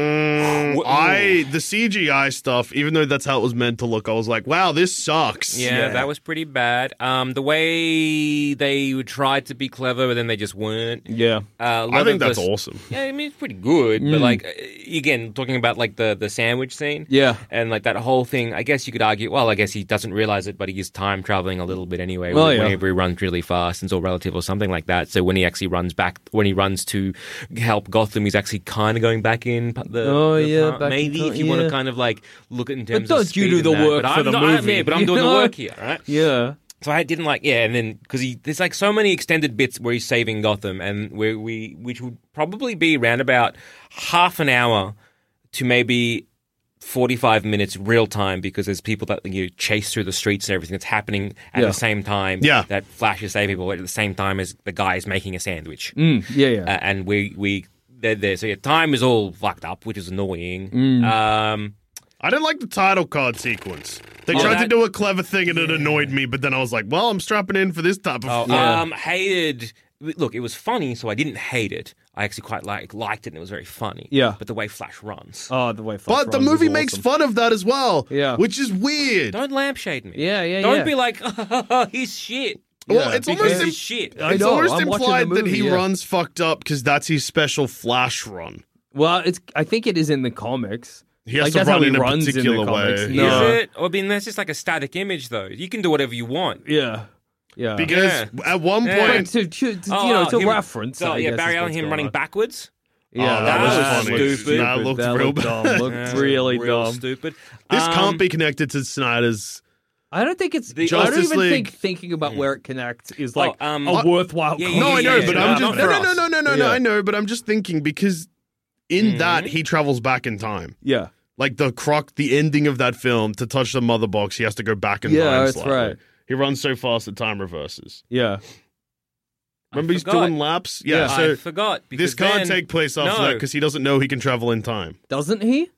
Mm, I the C G I stuff, even though that's how it was meant to look, I was like, wow, this sucks. Yeah, Yeah. that was pretty bad. Um, the way they tried to be clever, but then they just weren't. Yeah. Uh, a lot I think of that's the- awesome. Yeah, I mean it's pretty good, but like uh, again, talking about like the the sandwich scene, Yeah. and like that whole thing. I guess you could argue, well, I guess he doesn't realize it, but he is time traveling a little bit anyway. Well, when- yeah. Whenever he runs really fast, and it's all relative or something like that. So when he actually runs back, when he runs to help Gotham, he's actually kind of going back in the. Oh, the yeah, part, back in maybe time, if you want yeah. to kind of like look at it in terms don't of you speed do the and that, work but for I'm the not- I- movie, yeah, but I'm you doing know? the work here, right? Yeah. So I didn't like, yeah, and then because he there's like so many extended bits where he's saving Gotham, and where we which would probably be around about half an hour to maybe forty-five minutes real time, because there's people that you chase through the streets and everything that's happening at Yeah. the same time. Yeah. that Flash is saving people at the same time as the guy is making a sandwich, Mm, yeah, yeah. uh, and we we they're there. So yeah, time is all fucked up, which is annoying. Mm. Um, I didn't like the title card sequence. They Oh, tried to that- do a clever thing and it annoyed me, but then I was like, well, I'm strapping in for this type of Oh, fun. um, hated. Look, it was funny, so I didn't hate it. I actually quite like liked it, and it was very funny. Yeah. but the way Flash runs, Oh, the way Flash But the runs is movie makes awesome. fun of that as well. Yeah. Which is weird. don't lampshade me. Yeah, yeah, Don't yeah. be like, he's shit. Well, Yeah, it's Because almost he's im- shit. I it's know, almost I'm watching implied the that he movie, yeah. runs fucked up because that's his special Flash run. Well, it's. I think it is in the comics. He has Like, to that's run how he in a runs in the particular comics. way. No. Is it? I mean, that's just like a static image, though. You can do whatever you want. Yeah, yeah. Because Yeah. at one Yeah. point, to, to, to, Oh, you know, oh, to him- reference. So I yeah, guess, Barry is Allen, what's him going running on. backwards. Yeah, Oh, that was stupid. stupid. That looked that real looked bad. dumb. Looked Yeah, really real dumb. stupid. this Um, can't be connected to Snyder's. I don't think it's. The I don't Justice even League- think thinking about where it connects is like Oh, um, a worthwhile. yeah, concept. No, I know, yeah, but no, I'm not just for no, no, us. no, no, no, no, no. Yeah. I know, but I'm just thinking because in that he travels back in time. Yeah, Like the croc, the ending of that film, to touch the mother box, he has to go back in Yeah, time. that's slightly. right. He runs so fast that time reverses. yeah. Remember, he's forgot. doing laps. Yeah, Yeah. so I forgot. Because this can't then- take place after no. that because he doesn't know he can travel in time. Doesn't he?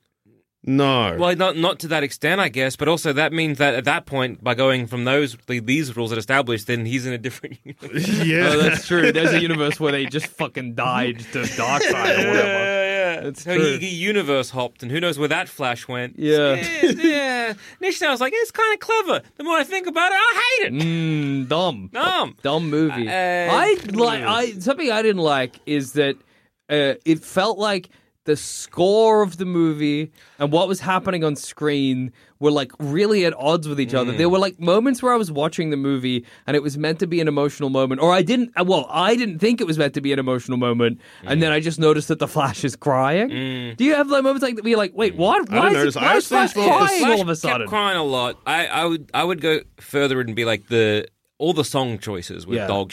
No. Well, not not to that extent, I guess, but also that means that at that point, by going from those the, these rules that are established, then he's in a different universe. yeah, Oh, that's true. There's a universe where they just fucking died to Darkseid or whatever. yeah. That's so true. he, he universe hopped, and who knows where that Flash went? Yeah. yeah. yeah. Initially, I was like, it's kind of clever. The more I think about it, I hate it. Mm, dumb. Dumb. Dumb movie. Uh, I like. I something I didn't like is that uh, it felt like the score of the movie and what was happening on screen were like really at odds with each other. There were like moments where I was watching the movie and it was meant to be an emotional moment, or I didn't. Well, I didn't think it was meant to be an emotional moment, and then I just noticed that the Flash is crying. Do you have like moments like that where you're like, wait, what? I Why didn't is, notice. he, I why is actually Flash thought the crying Flash all of a kept sudden? crying a lot. I, I would I would go further and be like the all the song choices were Yeah. dog shit.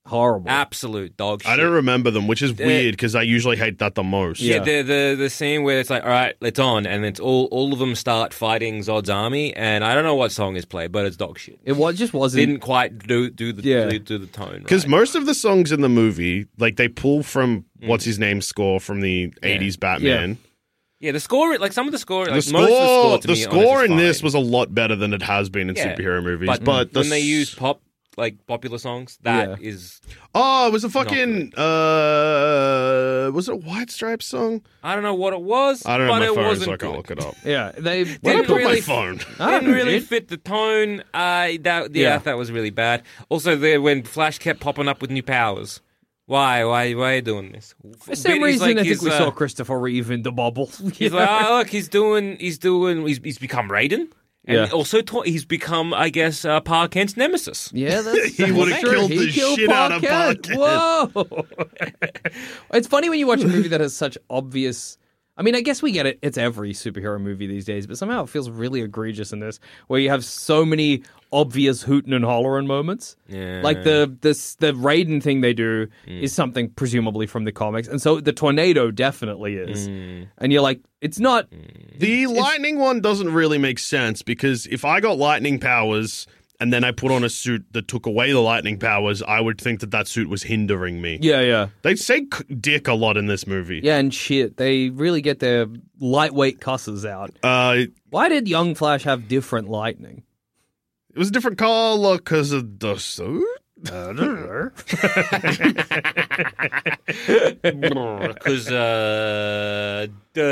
Horrible. Absolute dog shit. I don't remember them, which is weird because I usually hate that the most. Yeah, Yeah. the, the the scene where it's like, all right, it's on, and it's all all of them start fighting Zod's army, and I don't know what song is played, but it's dog shit. It was just wasn't. Didn't quite do do the Yeah. do, do the tone Because right. most of the songs in the movie, like they pull from what's his name score from the eighties Batman. yeah, the score, like some of the score, like The score, most of the score, to the me, score honestly, in is this fine. was a lot better than it has been in Yeah. superhero movies. But, But, the when they s- use pop, like popular songs, that is, oh, it was a fucking uh, was it a White Stripes song? I don't know what it was. I don't know but my it phone, wasn't so I can't good. look it up. Yeah, they. Where did I Didn't put really my phone? I don't Didn't know, really dude. fit the tone. Uh, that yeah, Yeah. I thought was really bad. Also, there when Flash kept popping up with new powers. Why? Why? Why are you doing this? For some He's reason, like- I think he's, we uh, saw Christopher Reeve in the bubble. He's like, oh, look, he's doing, he's doing, he's, he's become Raiden, and Yeah. also ta- he's become, I guess, uh, Pa Kent's nemesis. Yeah, that's, He that's would've true. killed He the killed shit Pa out of Pa Kent. Whoa! It's funny when you watch a movie that has such obvious. I mean, I guess we get it. It's every superhero movie these days, but somehow it feels really egregious in this, where you have so many obvious hootin' and hollering moments. Yeah. Like the this the Raiden thing they do Mm. is something presumably from the comics, and so the tornado definitely is. Mm. And you're like, it's not. The lightning one doesn't really make sense because if I got lightning powers and then I put on a suit that took away the lightning powers, I would think that that suit was hindering me. Yeah, yeah, They say c- dick a lot in this movie. yeah, and shit. They really get their lightweight cusses out. Uh, Why did Young Flash have different lightning? it was a different color because of the suit. Because, uh, duh.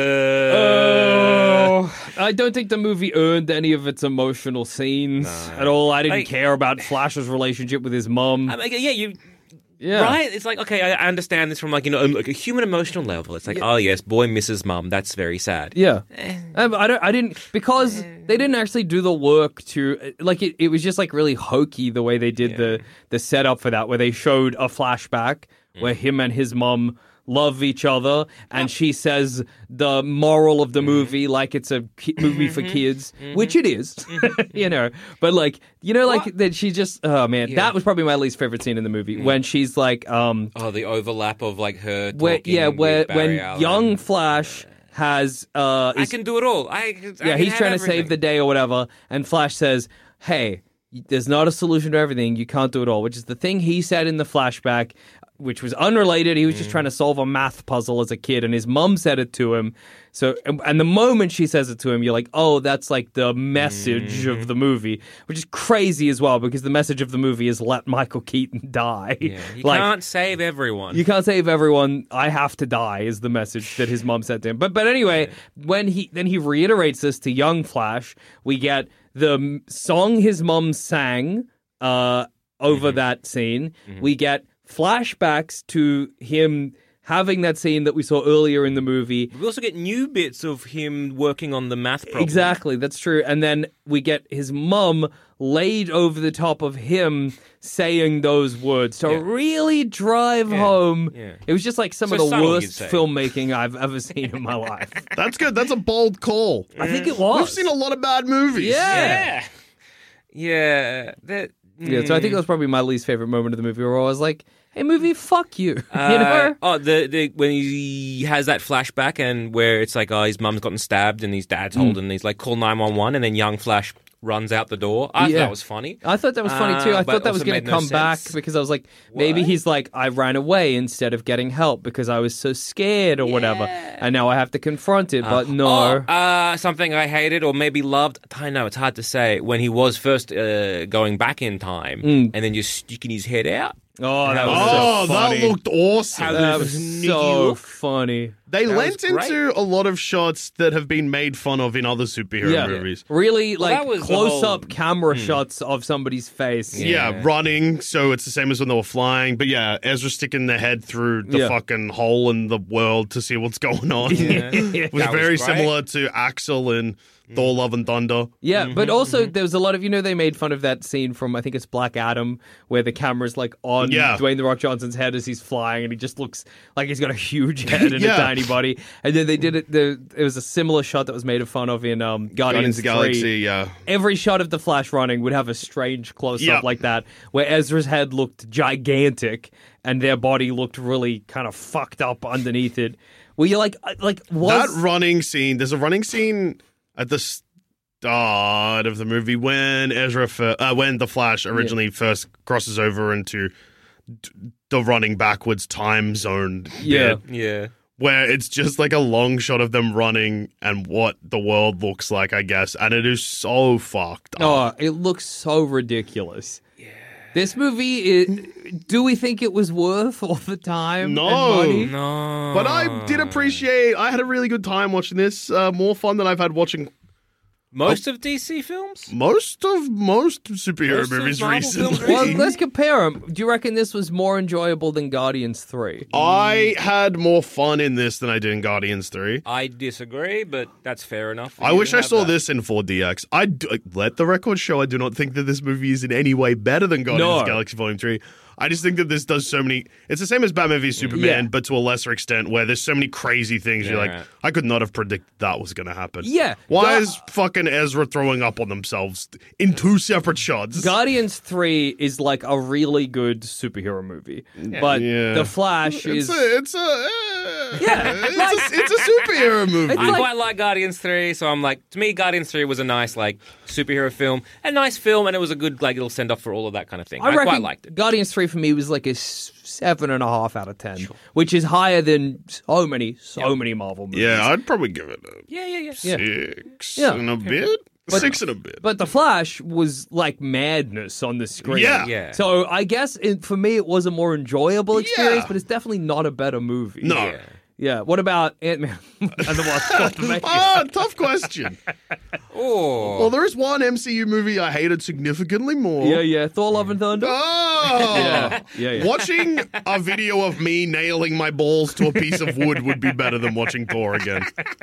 Oh, I don't think the movie earned any of its emotional scenes at all. I didn't Like- care about Flash's relationship with his mum. I mean, yeah, you. Yeah. Right? It's like, okay, I I understand this from like, you know, like a human emotional level. It's like, oh, yes, boy misses mum. That's very sad. Yeah, um, I don't. I didn't because they didn't actually do the work to like it. It was just like really hokey the way they did the the setup for that, where they showed a flashback where him and his mum love each other, and she says the moral of the movie like it's a ki- movie for kids, which it is, you know. But like, you know, like that she just. Oh man, that was probably my least favorite scene in the movie when she's like, um, Oh, the overlap of like her. where talking yeah, where with Barry when Allen. young Flash has uh, I is can do it all. I, I yeah, can he's have trying to everything. save the day or whatever, and Flash says, "Hey, there's not a solution to everything. You can't do it all," which is the thing he said in the flashback, which was unrelated. He was just trying to solve a math puzzle as a kid, and his mum said it to him. So, and, and the moment she says it to him, you're like, "Oh, that's like the message of the movie," which is crazy as well because the message of the movie is let Michael Keaton die. Yeah, you like, can't save everyone. you can't save everyone. I have to die is the message that his mom said to him. But but anyway, when he then he reiterates this to young Flash, we get the m- song his mom sang uh, over that scene. We get flashbacks to him having that scene that we saw earlier in the movie. We also get new bits of him working on the math problem. Exactly, that's true. And then we get his mum laid over the top of him saying those words to Yeah. really drive home. yeah. It was just like some So of the subtle, you'd worst say. filmmaking I've ever seen in my life. That's good. That's a bold call. I think it was. We've seen a lot of bad movies. Yeah. Yeah. Yeah. That, Yeah, so I think that was probably my least favorite moment of the movie where I was like, hey, movie, fuck you. Uh, you know? Oh, the, the when he has that flashback and where it's like, oh, his mum's gotten stabbed and his dad's Mm. holding, and he's like, call nine one one, and then young Flash runs out the door. I Yeah. thought that was funny. I thought that was funny too. I Uh, thought but that was also going to made no come back sense. because I was like, maybe What? he's like, I ran away instead of getting help because I was so scared or whatever, and now I have to confront it. But no, Oh, uh, something I hated or maybe loved. I know it's hard to say. When he was first uh, going back in time Mm. and then just sticking his head out. oh, that was Oh, so funny. that looked awesome. How That the was sneaky so look. funny. They That lent was great. into a lot of shots that have been made fun of in other superhero Yeah, movies. really Well, like that was the close whole- up camera shots of somebody's face. Yeah. Yeah. running, so it's the same as when they were flying. But yeah, Ezra sticking their head through the Yeah. fucking hole in the world to see what's going on. Yeah. It was That was very great. similar to Axel in Thor Love and Thunder. Yeah, Mm-hmm, but also there was a lot of, you know, they made fun of that scene from, I think it's Black Adam, where the camera's like on Yeah. Dwayne The Rock Johnson's head as he's flying and he just looks like he's got a huge head and Yeah. a tiny anybody. And then they did it. The, it was a similar shot that was made fun of in um, Guardians, Guardians of the Galaxy, three. yeah. Every shot of the Flash running would have a strange close-up Yeah. like that, where Ezra's head looked gigantic and their body looked really kind of fucked up underneath it. Where you're like, like was That running scene, there's a running scene at the start of the movie when Ezra, fir- uh, when the Flash originally first crosses over into d- the running backwards time zone Yeah. bit, Yeah. where it's just like a long shot of them running and what the world looks like, I guess, and it is so fucked up. Oh, it looks so ridiculous. Yeah. This movie, it, do we think it was worth all the time? No. and money? No. But I did appreciate, I had a really good time watching this, uh, more fun than I've had watching Most of D C films? most of most superhero Most of movies Marvel recently. films Well, let's compare them. Do you reckon this was more enjoyable than Guardians three? I had more fun in this than I did in Guardians three. I disagree, but that's fair enough. for I you wish to I have saw that. this in four D X. I do, let the record show I do not think that this movie is in any way better than Guardians No. of the Galaxy Volume three. I just think that this does so many... It's the same as Batman v Superman, Yeah. but to a lesser extent, where there's so many crazy things. Yeah, You're like, right. I could not have predicted that was going to happen. Yeah. Why Gu- is fucking Ezra throwing up on themselves in two separate shots? Guardians three is like a really good superhero movie, but Yeah. The Flash It's is a... It's a... Uh, Yeah, It's, like- a, it's a superhero movie. It's I like- quite like Guardians three, so I'm like, to me, Guardians three was a nice, like, superhero film. A nice film, and it was a good, like, little send-off for all of that kind of thing. I, reckon quite liked it. Guardians three for me was like a s- seven and a half out of ten, which is higher than so many, so many Marvel movies. Yeah, I'd probably give it a Yeah, yeah, yeah. Yeah. six Yeah. and a bit. Six and a bit. But The Flash was like madness on the screen. Yeah. Yeah. So I guess it, for me it was a more enjoyable experience, Yeah. but it's definitely not a better movie. No. Yeah. Yeah. What about Ant-Man and the Wasp? Ah, tough question. Oh. Well, there is one M C U movie I hated significantly more. Yeah, yeah. Thor: Love and Thunder. Oh! Yeah, yeah, yeah. Watching a video of me nailing my balls to a piece of wood would be better than watching Thor again.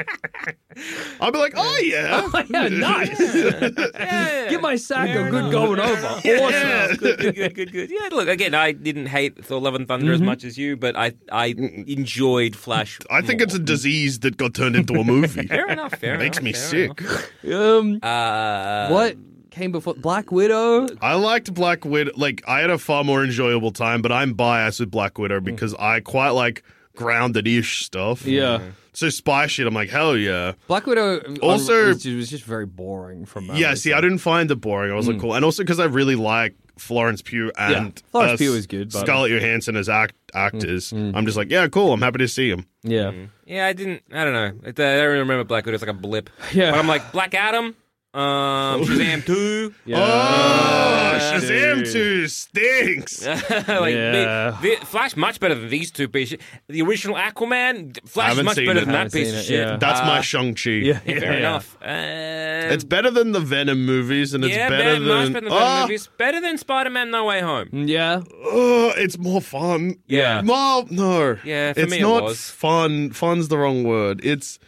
I'd be like, oh yeah. yeah, nice. Yeah. Give my sack Fair a good enough. going over. Awesome. good, good, good, good, good. Yeah, look, again, I didn't hate Thor: Love and Thunder as much as you, but I I enjoyed Flash. I think more. it's a disease that got turned into a movie. fair enough. Fair Makes enough, me fair sick. Um, enough. Uh, what came before Black Widow? I liked Black Widow. Like, I had a far more enjoyable time, but I'm biased with Black Widow because I quite like grounded-ish stuff. Yeah. So spy shit, I'm like, hell yeah. Black Widow Also- was just, was just very boring from that. Yeah, see, I didn't find it boring. I was like, cool. And also because I really like Florence Pugh and Florence uh, Pugh is good, but- Scarlett Johansson as act- actors. I'm just like, yeah, cool. I'm happy to see him. Yeah. Yeah, I didn't. I don't know. It, uh, I don't remember Black Widow. It's like a blip. Yeah. But I'm like Black Adam. Um, Shazam two. Yeah. Oh, Uh, Shazam dude. two stinks. like Yeah. the, the, Flash much better than these two pieces. The original Aquaman, Flash is Haven't much seen better it. than that Haven't piece seen of it, shit. yeah. That's my Uh, Shang-Chi. Yeah, yeah, fair yeah. enough. Uh, It's better than the Venom movies, and it's yeah, better, better, than... much better than Venom Ah, movies. Better than Spider-Man: No Way Home. Yeah. oh, it's more fun. Yeah. No, no. Yeah, for it's me it not was. fun. Fun's the wrong word. It's...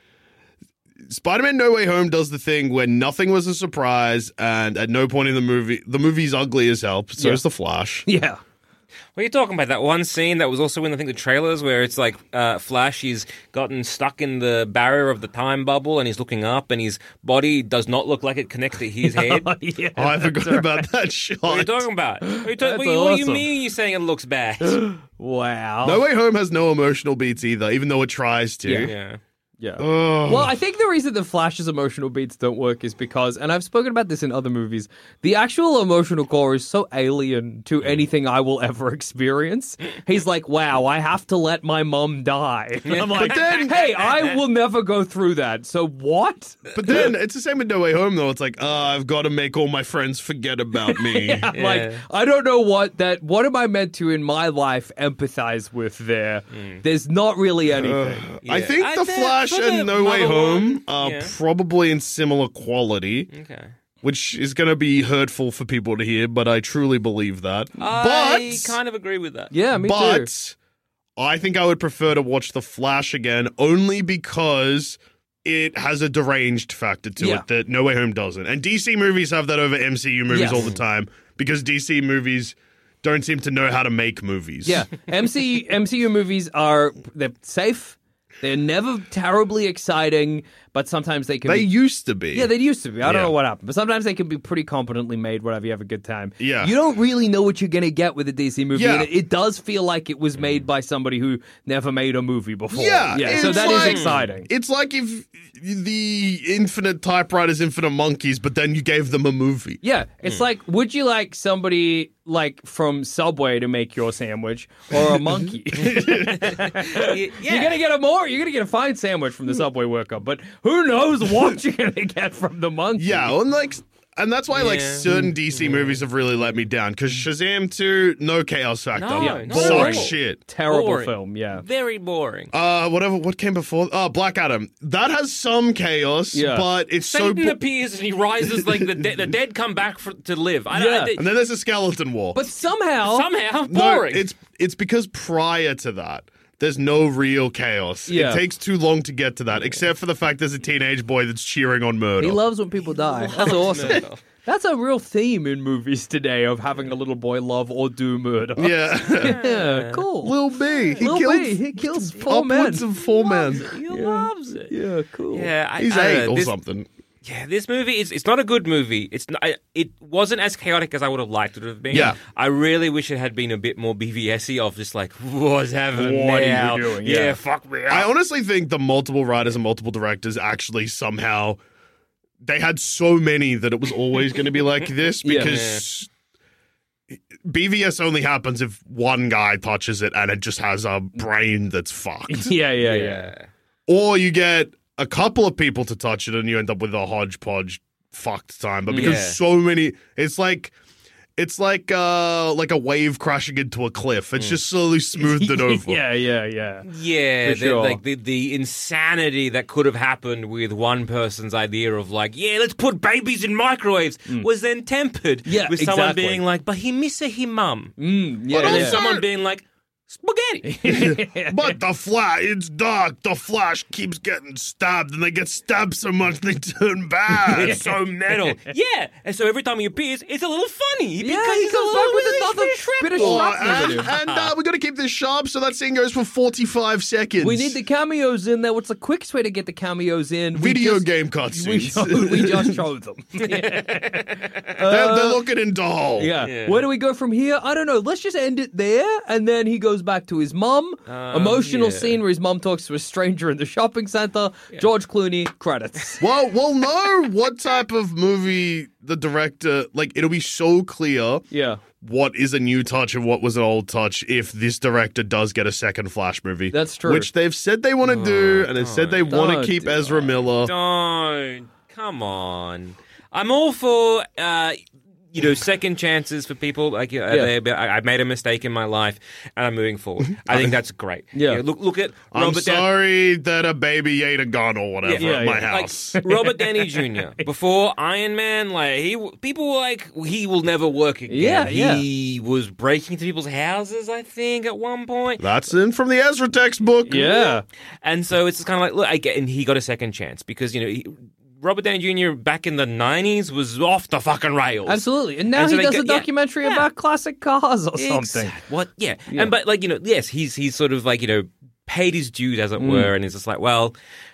Spider-Man No Way Home does the thing where nothing was a surprise, and at no point in the movie... The movie's ugly as hell, so Yeah. is The Flash. Yeah. What are you talking about? That one scene that was also in, I think, the trailers where it's like uh, Flash, he's gotten stuck in the barrier of the time bubble and he's looking up and his body does not look like it connects to his head. What yeah. Oh, I forgot about that shot. are you talking about? What, are you ta- That's what, you- what do you awesome. mean you're saying it looks bad? Wow. No Way Home has no emotional beats either, even though it tries to. Yeah. yeah. Yeah. Oh. Well, I think the reason the Flash's emotional beats don't work is because, and I've spoken about this in other movies, the actual emotional core is so alien to anything I will ever experience. He's like, wow, I have to let my mom die. And I'm like, then- hey, I will never go through that. So what? But then it's the same with No Way Home, though. It's like, oh, I've got to make all my friends forget about me. I'm Yeah. like, I don't know what that, what am I meant to in my life empathize with there? There's not really anything. I Yeah. think I The think Flash for the and No Way Mother Home one, are yeah. probably in similar quality, Okay. which is going to be hurtful for people to hear, but I truly believe that. I but, kind of agree with that. Yeah, me too. but I think I would prefer to watch The Flash again only because it has a deranged factor to Yeah. it that No Way Home doesn't. And D C movies have that over M C U movies Yes. all the time because D C movies don't seem to know how to make movies. Yeah, M C M C U movies are they're safe, They're never terribly exciting, but sometimes they can They be... used to be. Yeah, they used to be. I don't Yeah. know what happened, but sometimes they can be pretty competently made whenever you have a good time. Yeah. You don't really know what you're going to get with a D C movie. Yeah. And it, it does feel like it was made by somebody who never made a movie before. Yeah, yeah. So it's that is like- exciting. It's like if the Infinite Typewriters, Infinite Monkeys, but then you gave them a movie. Yeah, it's like, would you like somebody like from Subway to make your sandwich or a monkey? Y- yeah. You're gonna get a more. You're gonna get a fine sandwich from the Subway worker, but who knows what you're gonna get from the monkey? Yeah, and like, and that's why like Yeah. certain D C movies have really let me down. Because Shazam two, no chaos factor, No, Yeah, no. sucks boring. shit. Terrible Boring. film. Yeah. Very boring. Uh, whatever. What came before? Oh, Black Adam. That has some chaos, Yeah. but it's so. Satan bo- appears and he rises like the, de- the dead come back for, to live. I don't. Yeah. I, and then there's a skeleton war. But somehow, somehow no, boring. it's it's because prior to that, there's no real chaos. Yeah. It takes too long to get to that, except for the fact there's a teenage boy that's cheering on murder. he loves when people die. That's awesome. murder. That's a real theme in movies today of having a little boy love or do murder. yeah. Yeah, cool. Lil B. He Lil killed B, he kills four men. upwards of four men. He loves it. Yeah, cool. Yeah, I, He's I don't eight know. or This- something. Yeah, this movie is it's not a good movie. It's not, I- it wasn't as chaotic as I would have liked it to have been. Yeah. I really wish it had been a bit more B V S-y of just like, what's happening What are you now? doing? Yeah, Yeah. fuck me I up. honestly think the multiple writers and multiple directors actually somehow they had so many that it was always going to be like this Yeah. because B V S only happens if one guy touches it and it just has a brain that's fucked. Yeah, yeah, yeah. yeah. Or you get a couple of people to touch it and you end up with a hodgepodge fucked time. But because Yeah. so many, it's like it's like uh like a wave crashing into a cliff. It's just slowly smoothed it over. yeah, yeah, yeah. Yeah, For the, sure. like the, the insanity that could have happened with one person's idea of like, yeah, let's put babies in microwaves was then tempered Yeah, with someone exactly. being like, but he miss a him mum. Mm, yeah, But And then yeah. someone being like, spaghetti. But the Flash, it's dark. The Flash keeps getting stabbed, and they get stabbed so much they turn bad. It's so metal. Yeah, and so every time he appears, it's a little funny. Yeah, because he he's comes a back little with bit another bit of Oh, shrapnel and in it. and uh, we got to keep this sharp, so that scene goes for forty-five seconds. We need the cameos in there. What's the quickest way to get the cameos in? We video just- game We, cutscenes. show, we just showed them. they're, they're looking into hole. Yeah. Yeah. Where do we go from here? I don't know. Let's just end it there. And then he goes back to his mum. Emotional yeah. scene where his mum talks to a stranger in the shopping center. George Clooney, credits. Well, we'll know what type of movie the director like. It'll be so clear Yeah. what is a new touch and what was an old touch if this director does get a second Flash movie. That's true. Which they've said they want to do, and they've said they want Don't to keep do Ezra Miller. Don't. Come on. I'm all for, uh, you know, second chances for people. Like, uh, Yeah. they- I I made a mistake in my life, and I'm moving forward. I think that's great. Yeah. look, look at I'm Robert Downey. sorry that a baby ate a gun or whatever Yeah, at my yeah. house. Like Robert Downey Junior Before Iron Man, like he, people were like he will never work again. Yeah, yeah. He was breaking into people's houses, I think, at one point. That's in from the Ezra textbook. Yeah. And so it's kind of like, look, I get, and he got a second chance because you know he, Robert Downey Junior back in the nineties was off the fucking rails. Absolutely. And now And so he they does go- a yeah, documentary yeah. about classic cars or something. Exact- What? Yeah. Yeah. And but like you know, yes, he's he's sort of like you know paid his dues as it Mm. were, and he's just like, well,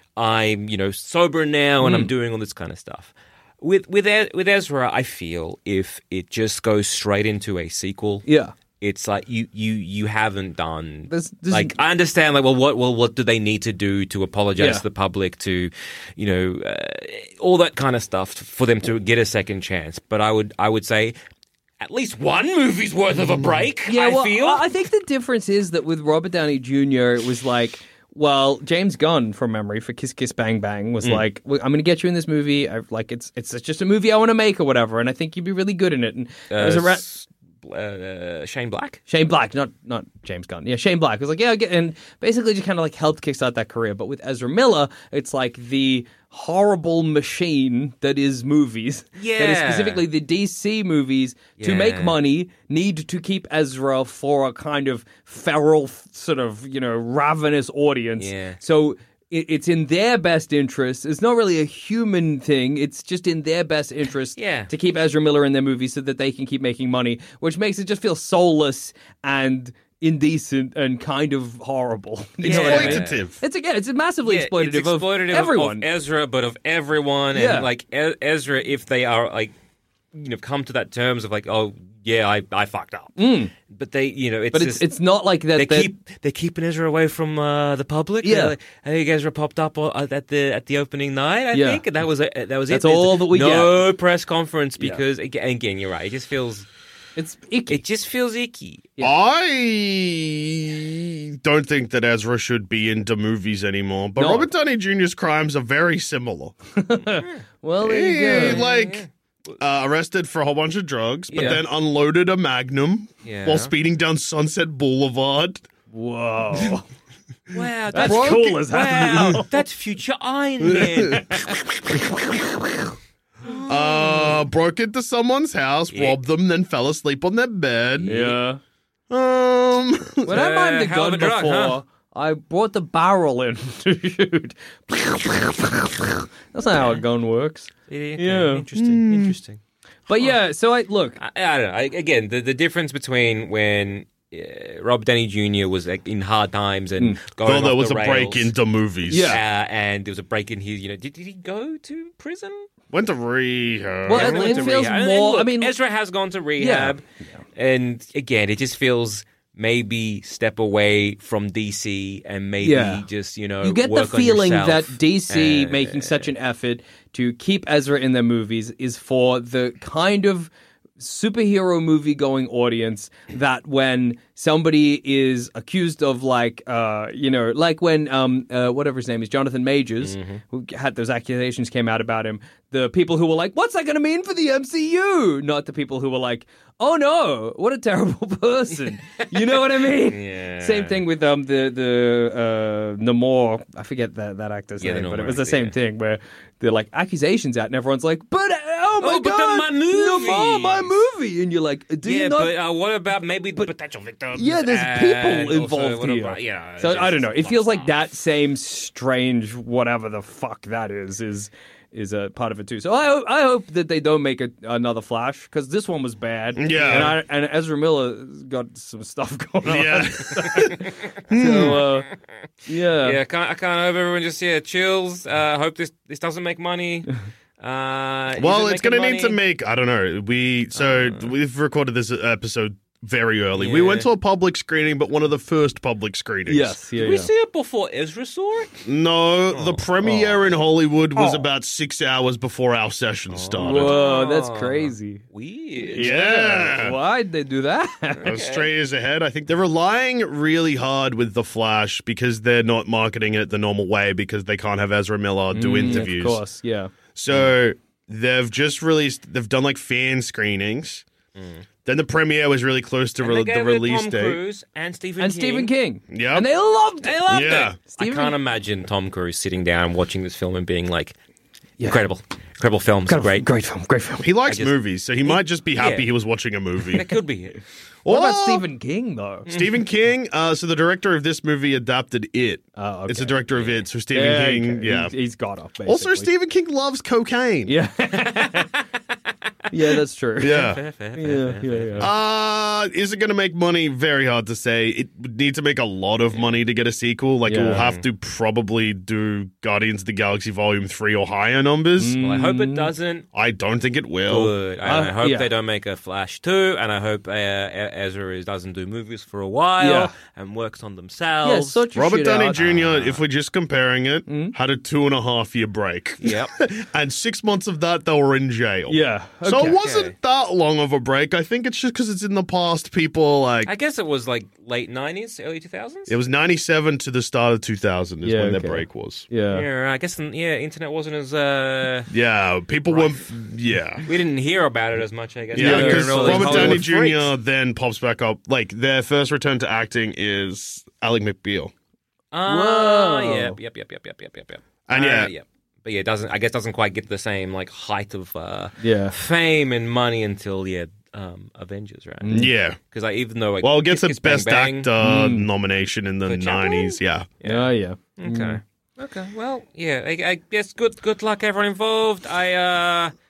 I'm you know sober now, and I'm doing all this kind of stuff. With with E- with Ezra, I feel if it just goes straight into a sequel, Yeah. it's like you you you haven't done There's- there's- like I understand like well what well what do they need to do to apologize Yeah. to the public to you know uh, all that kind of stuff for them to get a second chance, but I would I would say at least one movie's worth of a break. Yeah, I well, feel I I think the difference is that with Robert Downey Junior, it was like, well, James Gunn, from memory, for Kiss Kiss Bang Bang, was like, well, I'm going to get you in this movie. I, like, it's it's just a movie I want to make or whatever, and I think you'd be really good in it. And it was uh, a ra- s- uh, Shane Black. Shane Black, not not James Gunn. Yeah, Shane Black was like, yeah, I'll get, and basically just kind of like helped kickstart that career. But with Ezra Miller, it's like the horrible machine that is movies. That is Yeah. specifically the D C movies to make Yeah. money need to keep Ezra for a kind of feral, sort of, you know, ravenous audience. Yeah. So it, it's in their best interest. It's not really a human thing. It's just in their best interest Yeah. to keep Ezra Miller in their movies so that they can keep making money, which makes it just feel soulless and indecent and kind of horrible. You know what I mean? Exploitative. It's again, it's massively Yeah, exploitative, it's exploitative of everyone. of Ezra, but of everyone, Yeah. and like e- Ezra, if they are like, you know, come to that terms of like, oh yeah, I, I fucked up, but they, you know, it's but it's just, it's not like that. they that- keep they're keeping Ezra away from uh, the public. Yeah. They're like, I think Ezra popped up uh, at the at the opening night. I Yeah. think and that was it. That was That's it. There's all that we no press conference Yeah. because again, again, you're right. It just feels it's icky. it just feels icky. I don't think that Ezra should be into movies anymore, but No. Robert Downey Junior's crimes are very similar. well, there you He, go. like, uh, arrested for a whole bunch of drugs, but Yeah. then unloaded a Magnum Yeah. while speeding down Sunset Boulevard. Whoa. Wow, That's that's cool as hell. wow, that's future Iron Man. Uh, broke into someone's house, Yeah. robbed them, then fell asleep on their bed. Yeah. Um, When I mined the hell of gun a drug, before, huh? I brought the barrel in to shoot. That's not how a gun works. Yeah, Yeah. interesting, interesting. But yeah, so I look. I, I don't know. I, again, the, the difference between when uh, Robert Downey Junior was like in hard times and going though there off was the a break rails, into movies. Yeah. uh, and there was a break in his. You know, did, did he go to prison? Went to rehab. Well, Ezra it- went it to feels rehab. And more- look, I mean- Ezra has gone to rehab, and again, it just feels maybe step away from D C and maybe Yeah. just you know You get the work on feeling yourself. that D C Uh, making such an effort to keep Ezra in their movies is for the kind of superhero movie going audience that when somebody is accused of like uh you know like when um uh, whatever his name is Jonathan Majors Mm-hmm. who had those accusations came out about him, the people who were like, what's that going to mean for the M C U, not the people who were like, oh no, what a terrible person. You know what I mean? Yeah. Same thing with um the the uh Namor, I forget that that actor's Yeah, the name, but it Namor was the actor, same yeah. thing where they're like accusations out and everyone's like, but uh, oh my Oh, but god, they're my Namor, my movies." movie, and you're like, do yeah, you not? but uh, what about maybe the potential victims? Yeah, there's and people also involved what here. about- yeah, so I don't know. It just feels like stuff. that same strange whatever the fuck that is is is a part of it too. So I hope, I hope that they don't make a, another Flash because this one was bad. Yeah. and, I, and Ezra Miller got some stuff going on. Yeah. So uh, yeah, Yeah, I can't, I can't hope everyone just yeah chills. Uh, hope this this doesn't make money. Uh, Well, is it it's going to making need to money? make, I don't know. We So Uh. we've recorded this episode very early. We Yeah. went to a public screening, but one of the first public screenings. yes, yeah, Did we yeah. see it before Ezra saw it? No, the premiere in Hollywood was Oh. about six hours before our session started. Whoa, that's Oh. crazy. Weird. Yeah. Why'd they do that? Straight as ahead. I think they're relying really hard with The Flash because they're not marketing it the normal way because they can't have Ezra Miller do interviews. Of course, yeah. So they've just released, they've done like fan screenings. Then the premiere was really close to And re- they the gave it to release Tom date. Cruise and Stephen And King. Stephen King. Yep. And they loved it. They loved Yeah. it. Stephen- I can't imagine Tom Cruise sitting down watching this film and being like, incredible, incredible film, it's great. Great film, great film. He likes I just- movies, so he might just be happy yeah. he was watching a movie. That could be it. What about Or- Stephen King, though? Stephen King, uh, so the director of this movie adapted It. Oh, okay. It's the director of It, so Stephen Yeah, King, okay. yeah. He's- he's got off, basically. Also, Stephen King loves cocaine. Yeah. yeah, that's true. Yeah. Fair, fair, fair, Yeah, fair, yeah, yeah. Uh, is it going to make money? Very hard to say. It would need to make a lot of money to get a sequel. Like, it will Yeah. have to probably do Guardians of the Galaxy Volume three or higher numbers. Well, I hope it doesn't. I don't think it will. Good. I, Uh, I hope yeah. they don't make a Flash two, and I hope uh, Ezra is- doesn't do movies for a while Yeah. and works on Yeah, themselves. sort your Robert shit Downey out. Junior, if we're just comparing it, Mm-hmm. had a two and a half year break. Yep. And six months of that, they were in jail. Yeah. So okay. it wasn't Okay. that long of a break. I think it's just because it's in the past. People like I guess it was like late nineties, early two thousands. it was ninety-seven to the start of two thousand is Yeah, when their okay. break was. Yeah. Yeah, I guess yeah, internet wasn't as uh, Yeah, people were. Yeah. we didn't hear about it as much. I guess. Yeah, Now because we're in all these Robert Downey Hollywood Junior freaks. then pops back up. Like their first return to acting is Alec McBeal, Ah, Whoa. yep, yep, yep, yep, yep, yep, yep, yep. and Uh, yeah, yep. But yeah, it doesn't. I guess doesn't quite get the same like height of uh, Yeah. fame and money until yeah, um, Avengers, right? yeah. Because like even though like Well, it gets Kiss a Kiss Bang best Bang- actor nomination in the For Chaplin? nineties. Yeah, Yeah, yeah. Okay. Okay. Well, yeah. I, I guess good. Good luck, everyone involved. I. uh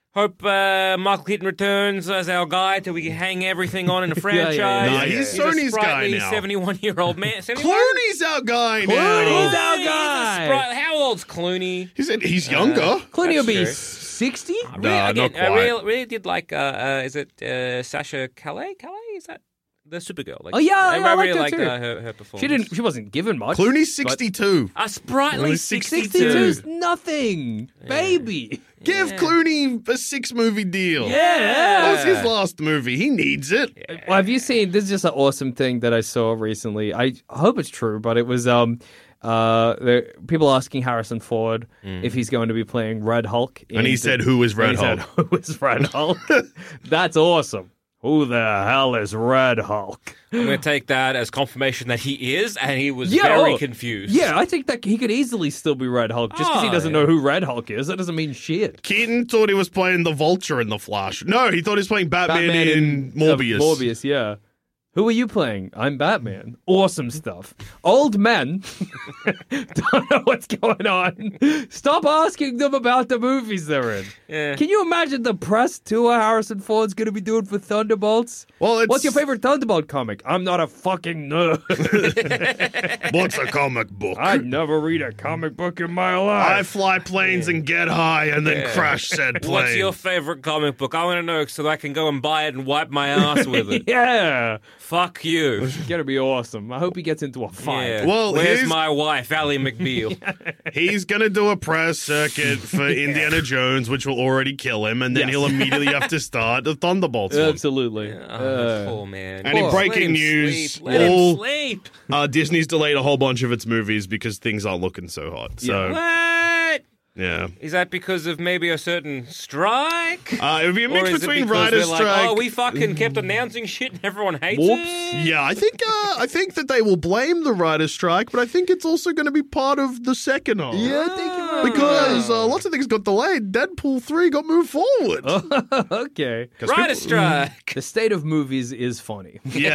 Hope uh, Michael Keaton returns as our guy till we can hang everything on in a franchise. yeah, yeah. Nah, he's Sony's a guy sprightly now. seventy-one-year-old man. seventy-one? Clooney's our guy now. Clooney's our He's a guy. spri- How old's Clooney? He said he's younger. Clooney will That's be true. sixty. Nah, I, not I quite. really, really did like, uh, uh, is it uh, Sasha Calais? Calais? Is that the Supergirl? Like, Oh, yeah, I, yeah, I really liked liked her too. uh, her, her performance. She didn't. She wasn't given much. Clooney's but sixty-two. A sprightly Only sixty-two. sixty-two's nothing, baby. Give Clooney a six-movie deal. Yeah. That was his last movie. He needs it. Well, have you seen? This is just an awesome thing that I saw recently. I hope it's true, but it was um, uh, the people asking Harrison Ford if he's going to be playing Red Hulk, And he in said, the- "Who is Red and he Hulk?" said, Who is Red Hulk? That's awesome. Who the hell is Red Hulk? I'm going to take that as confirmation that he is, and he was Yeah, very oh, confused. Yeah, I think that he could easily still be Red Hulk. Just because he Oh, doesn't yeah. know who Red Hulk is, that doesn't mean shit. Keaton thought he was playing the Vulture in The Flash. No, he thought he was playing Batman, in Morbius. uh, Morbius, yeah. Who are you playing? I'm Batman. Awesome stuff. Old men don't know what's going on. Stop asking them about the movies they're in. Yeah. Can you imagine the press tour Harrison Ford's going to be doing for Thunderbolts? Well, it's, What's your favorite Thunderbolt comic? I'm not a fucking nerd. What's a comic book? I never read a comic book in my I life. fly planes and get high and then crash said plane. What's your favorite comic book? I want to know so that I can go and buy it and wipe my ass with it. Yeah. Fuck you. It's going to be awesome. I hope he gets into a fight. Yeah. Well, where's here's- my wife, Ally McBeal? He's going to do a press circuit for Indiana Jones, which will already kill him, and then Yes. he'll immediately have to start the Thunderbolts one. Absolutely. Oh, Uh, poor man. And in Poor- breaking let him news, sleep. Let all- him sleep. Uh, Disney's delayed a whole bunch of its movies because things aren't looking so hot. So, What? yeah. Is that because of maybe a certain strike? Uh, it would be a Or mix is it between because writer's they're strike. like, oh, we fucking kept announcing shit and everyone hates Whoops. it? Yeah, I think uh, I think that they will blame the writer's strike, but I think it's also going to be part of the second half. Yeah, thank you very Because uh, lots of things got delayed. Deadpool three got moved forward. okay. 'Cause Writer people- strike. The state of movies is funny. Yeah.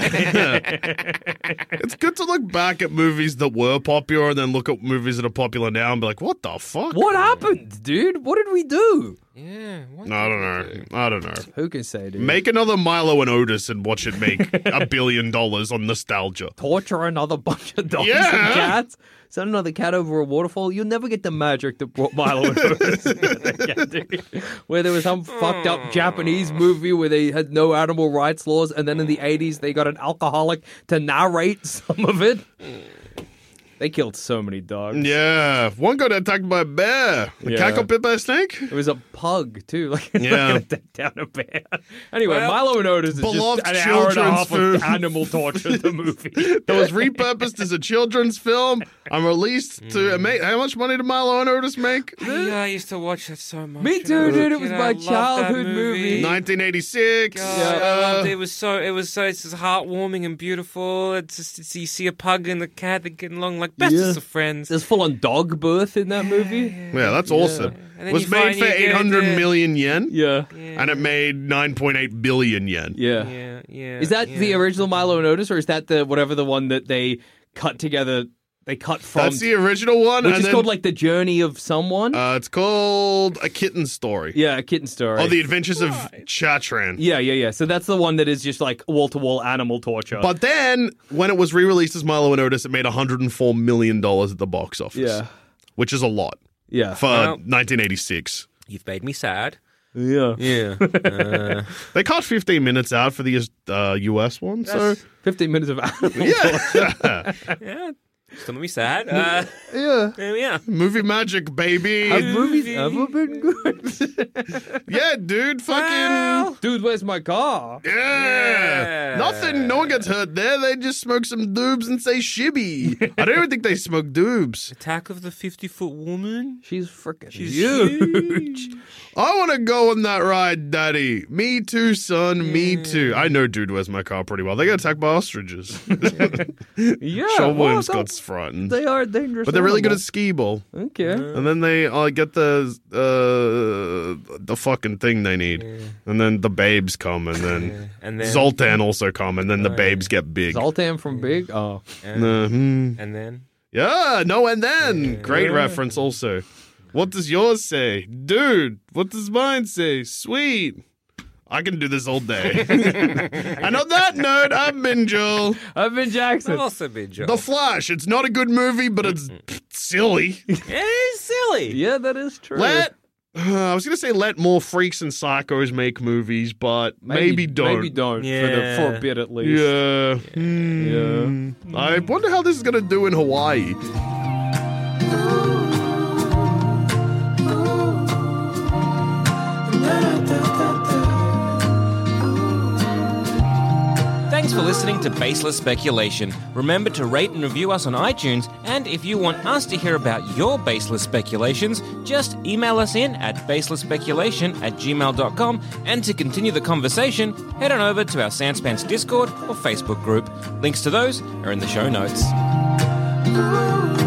It's good to look back at movies that were popular and then look at movies that are popular now and be like, what the fuck? What happened, dude? What did we do? Yeah. What I don't know. I don't know. Who can say, dude? Make another Milo and Otis and watch it make a billion dollars on nostalgia. Torture another bunch of dogs Yeah. and cats? Send another cat over a waterfall? You'll never get the magic that brought Milo and Otis. Yeah, dude. Where there was some fucked up Japanese movie where they had no animal rights laws, and then in the eighties they got an alcoholic to narrate some of it. They killed so many dogs. Yeah. One got attacked by a bear. A Yeah. cat got bit by a snake. It was a pug too. Like, Yeah. not gonna take down a bear. Anyway, Well, Milo and Otis is just beloved an hour and a children's half food. of animal torture. The movie. That was repurposed as a children's film and released to make. How much money did Milo and Otis make? Yeah, I used to watch that so much. Me too, when I was a dude. It was kid. my I loved that childhood movie. nineteen eighty-six. God, Yeah. I loved Uh, it. It was so. It was so. It's just heartwarming and beautiful. It's just it's, you see a pug and a cat that getting along like bestest Yeah. of friends. There's full on dog birth in that movie. Yeah, that's awesome. And then Was you made find for you get eight hundred the- million yen, Yeah. and it made nine point eight billion yen. Yeah. Yeah, yeah. Is that yeah. the original Milo and Otis, or is that the whatever the one that they cut together? They cut from, That's the original one. which and is then, called like the journey of someone. Uh, it's called A Kitten Story. yeah, a kitten story. Oh, The Adventures of Chatran. yeah, yeah, yeah. So that's the one that is just like wall to wall animal torture. But then, when it was re-released as Milo and Otis, it made one hundred four million dollars at the box office. yeah, Which is a lot yeah, for Well- nineteen eighty-six. You've made me sad. yeah. Yeah. Uh, They cut fifteen minutes out for the uh, U S one, so... Fifteen minutes of animal Yeah. yeah. Still made me sad. Uh, yeah. yeah. yeah. Movie magic, baby. Have movies ever been good? Yeah, dude, fucking... Well, Dude, where's my car? Yeah. Yeah. Nothing. No one gets hurt there. They just smoke some doobs and say shibby. I don't even think they smoke doobs. Attack of the fifty-foot woman. She's freaking She's huge. I want to go on that ride, Daddy. Me too, son. Me too. I know Dude Where's My Car pretty well. They got attacked by ostriches. Yeah, Sean well, Williams that- got frightened. They are dangerous. But they're really good at animals. skee ball. Okay. And then they uh, get the uh, the fucking thing they need. And then the babes come. And then And then Zoltan also come. And then the babes get big. Zoltan from Big. Oh, And, Uh, hmm. and then Yeah, no, and then. Great reference also. What does yours say? Dude, what does mine say? Sweet. I can do this all day. And on that note, I've been Joel. I've been Jackson. Also been Joel. The Flash. It's not a good movie, but it's silly. Yeah, it's silly. Yeah, that is true. Let uh, I was gonna say let more freaks and psychos make movies, but maybe, don't. Maybe don't for, the, Yeah. for a bit at least. Yeah. Hmm. I wonder how this is gonna do in Hawaii. Thanks for listening to Baseless Speculation. Remember to rate and review us on iTunes, and if you want us to hear about your baseless speculations, just email us in at baselessspeculation at gmail dot com, and to continue the conversation, head on over to our Sanspants Discord or Facebook group. Links to those are in the show notes.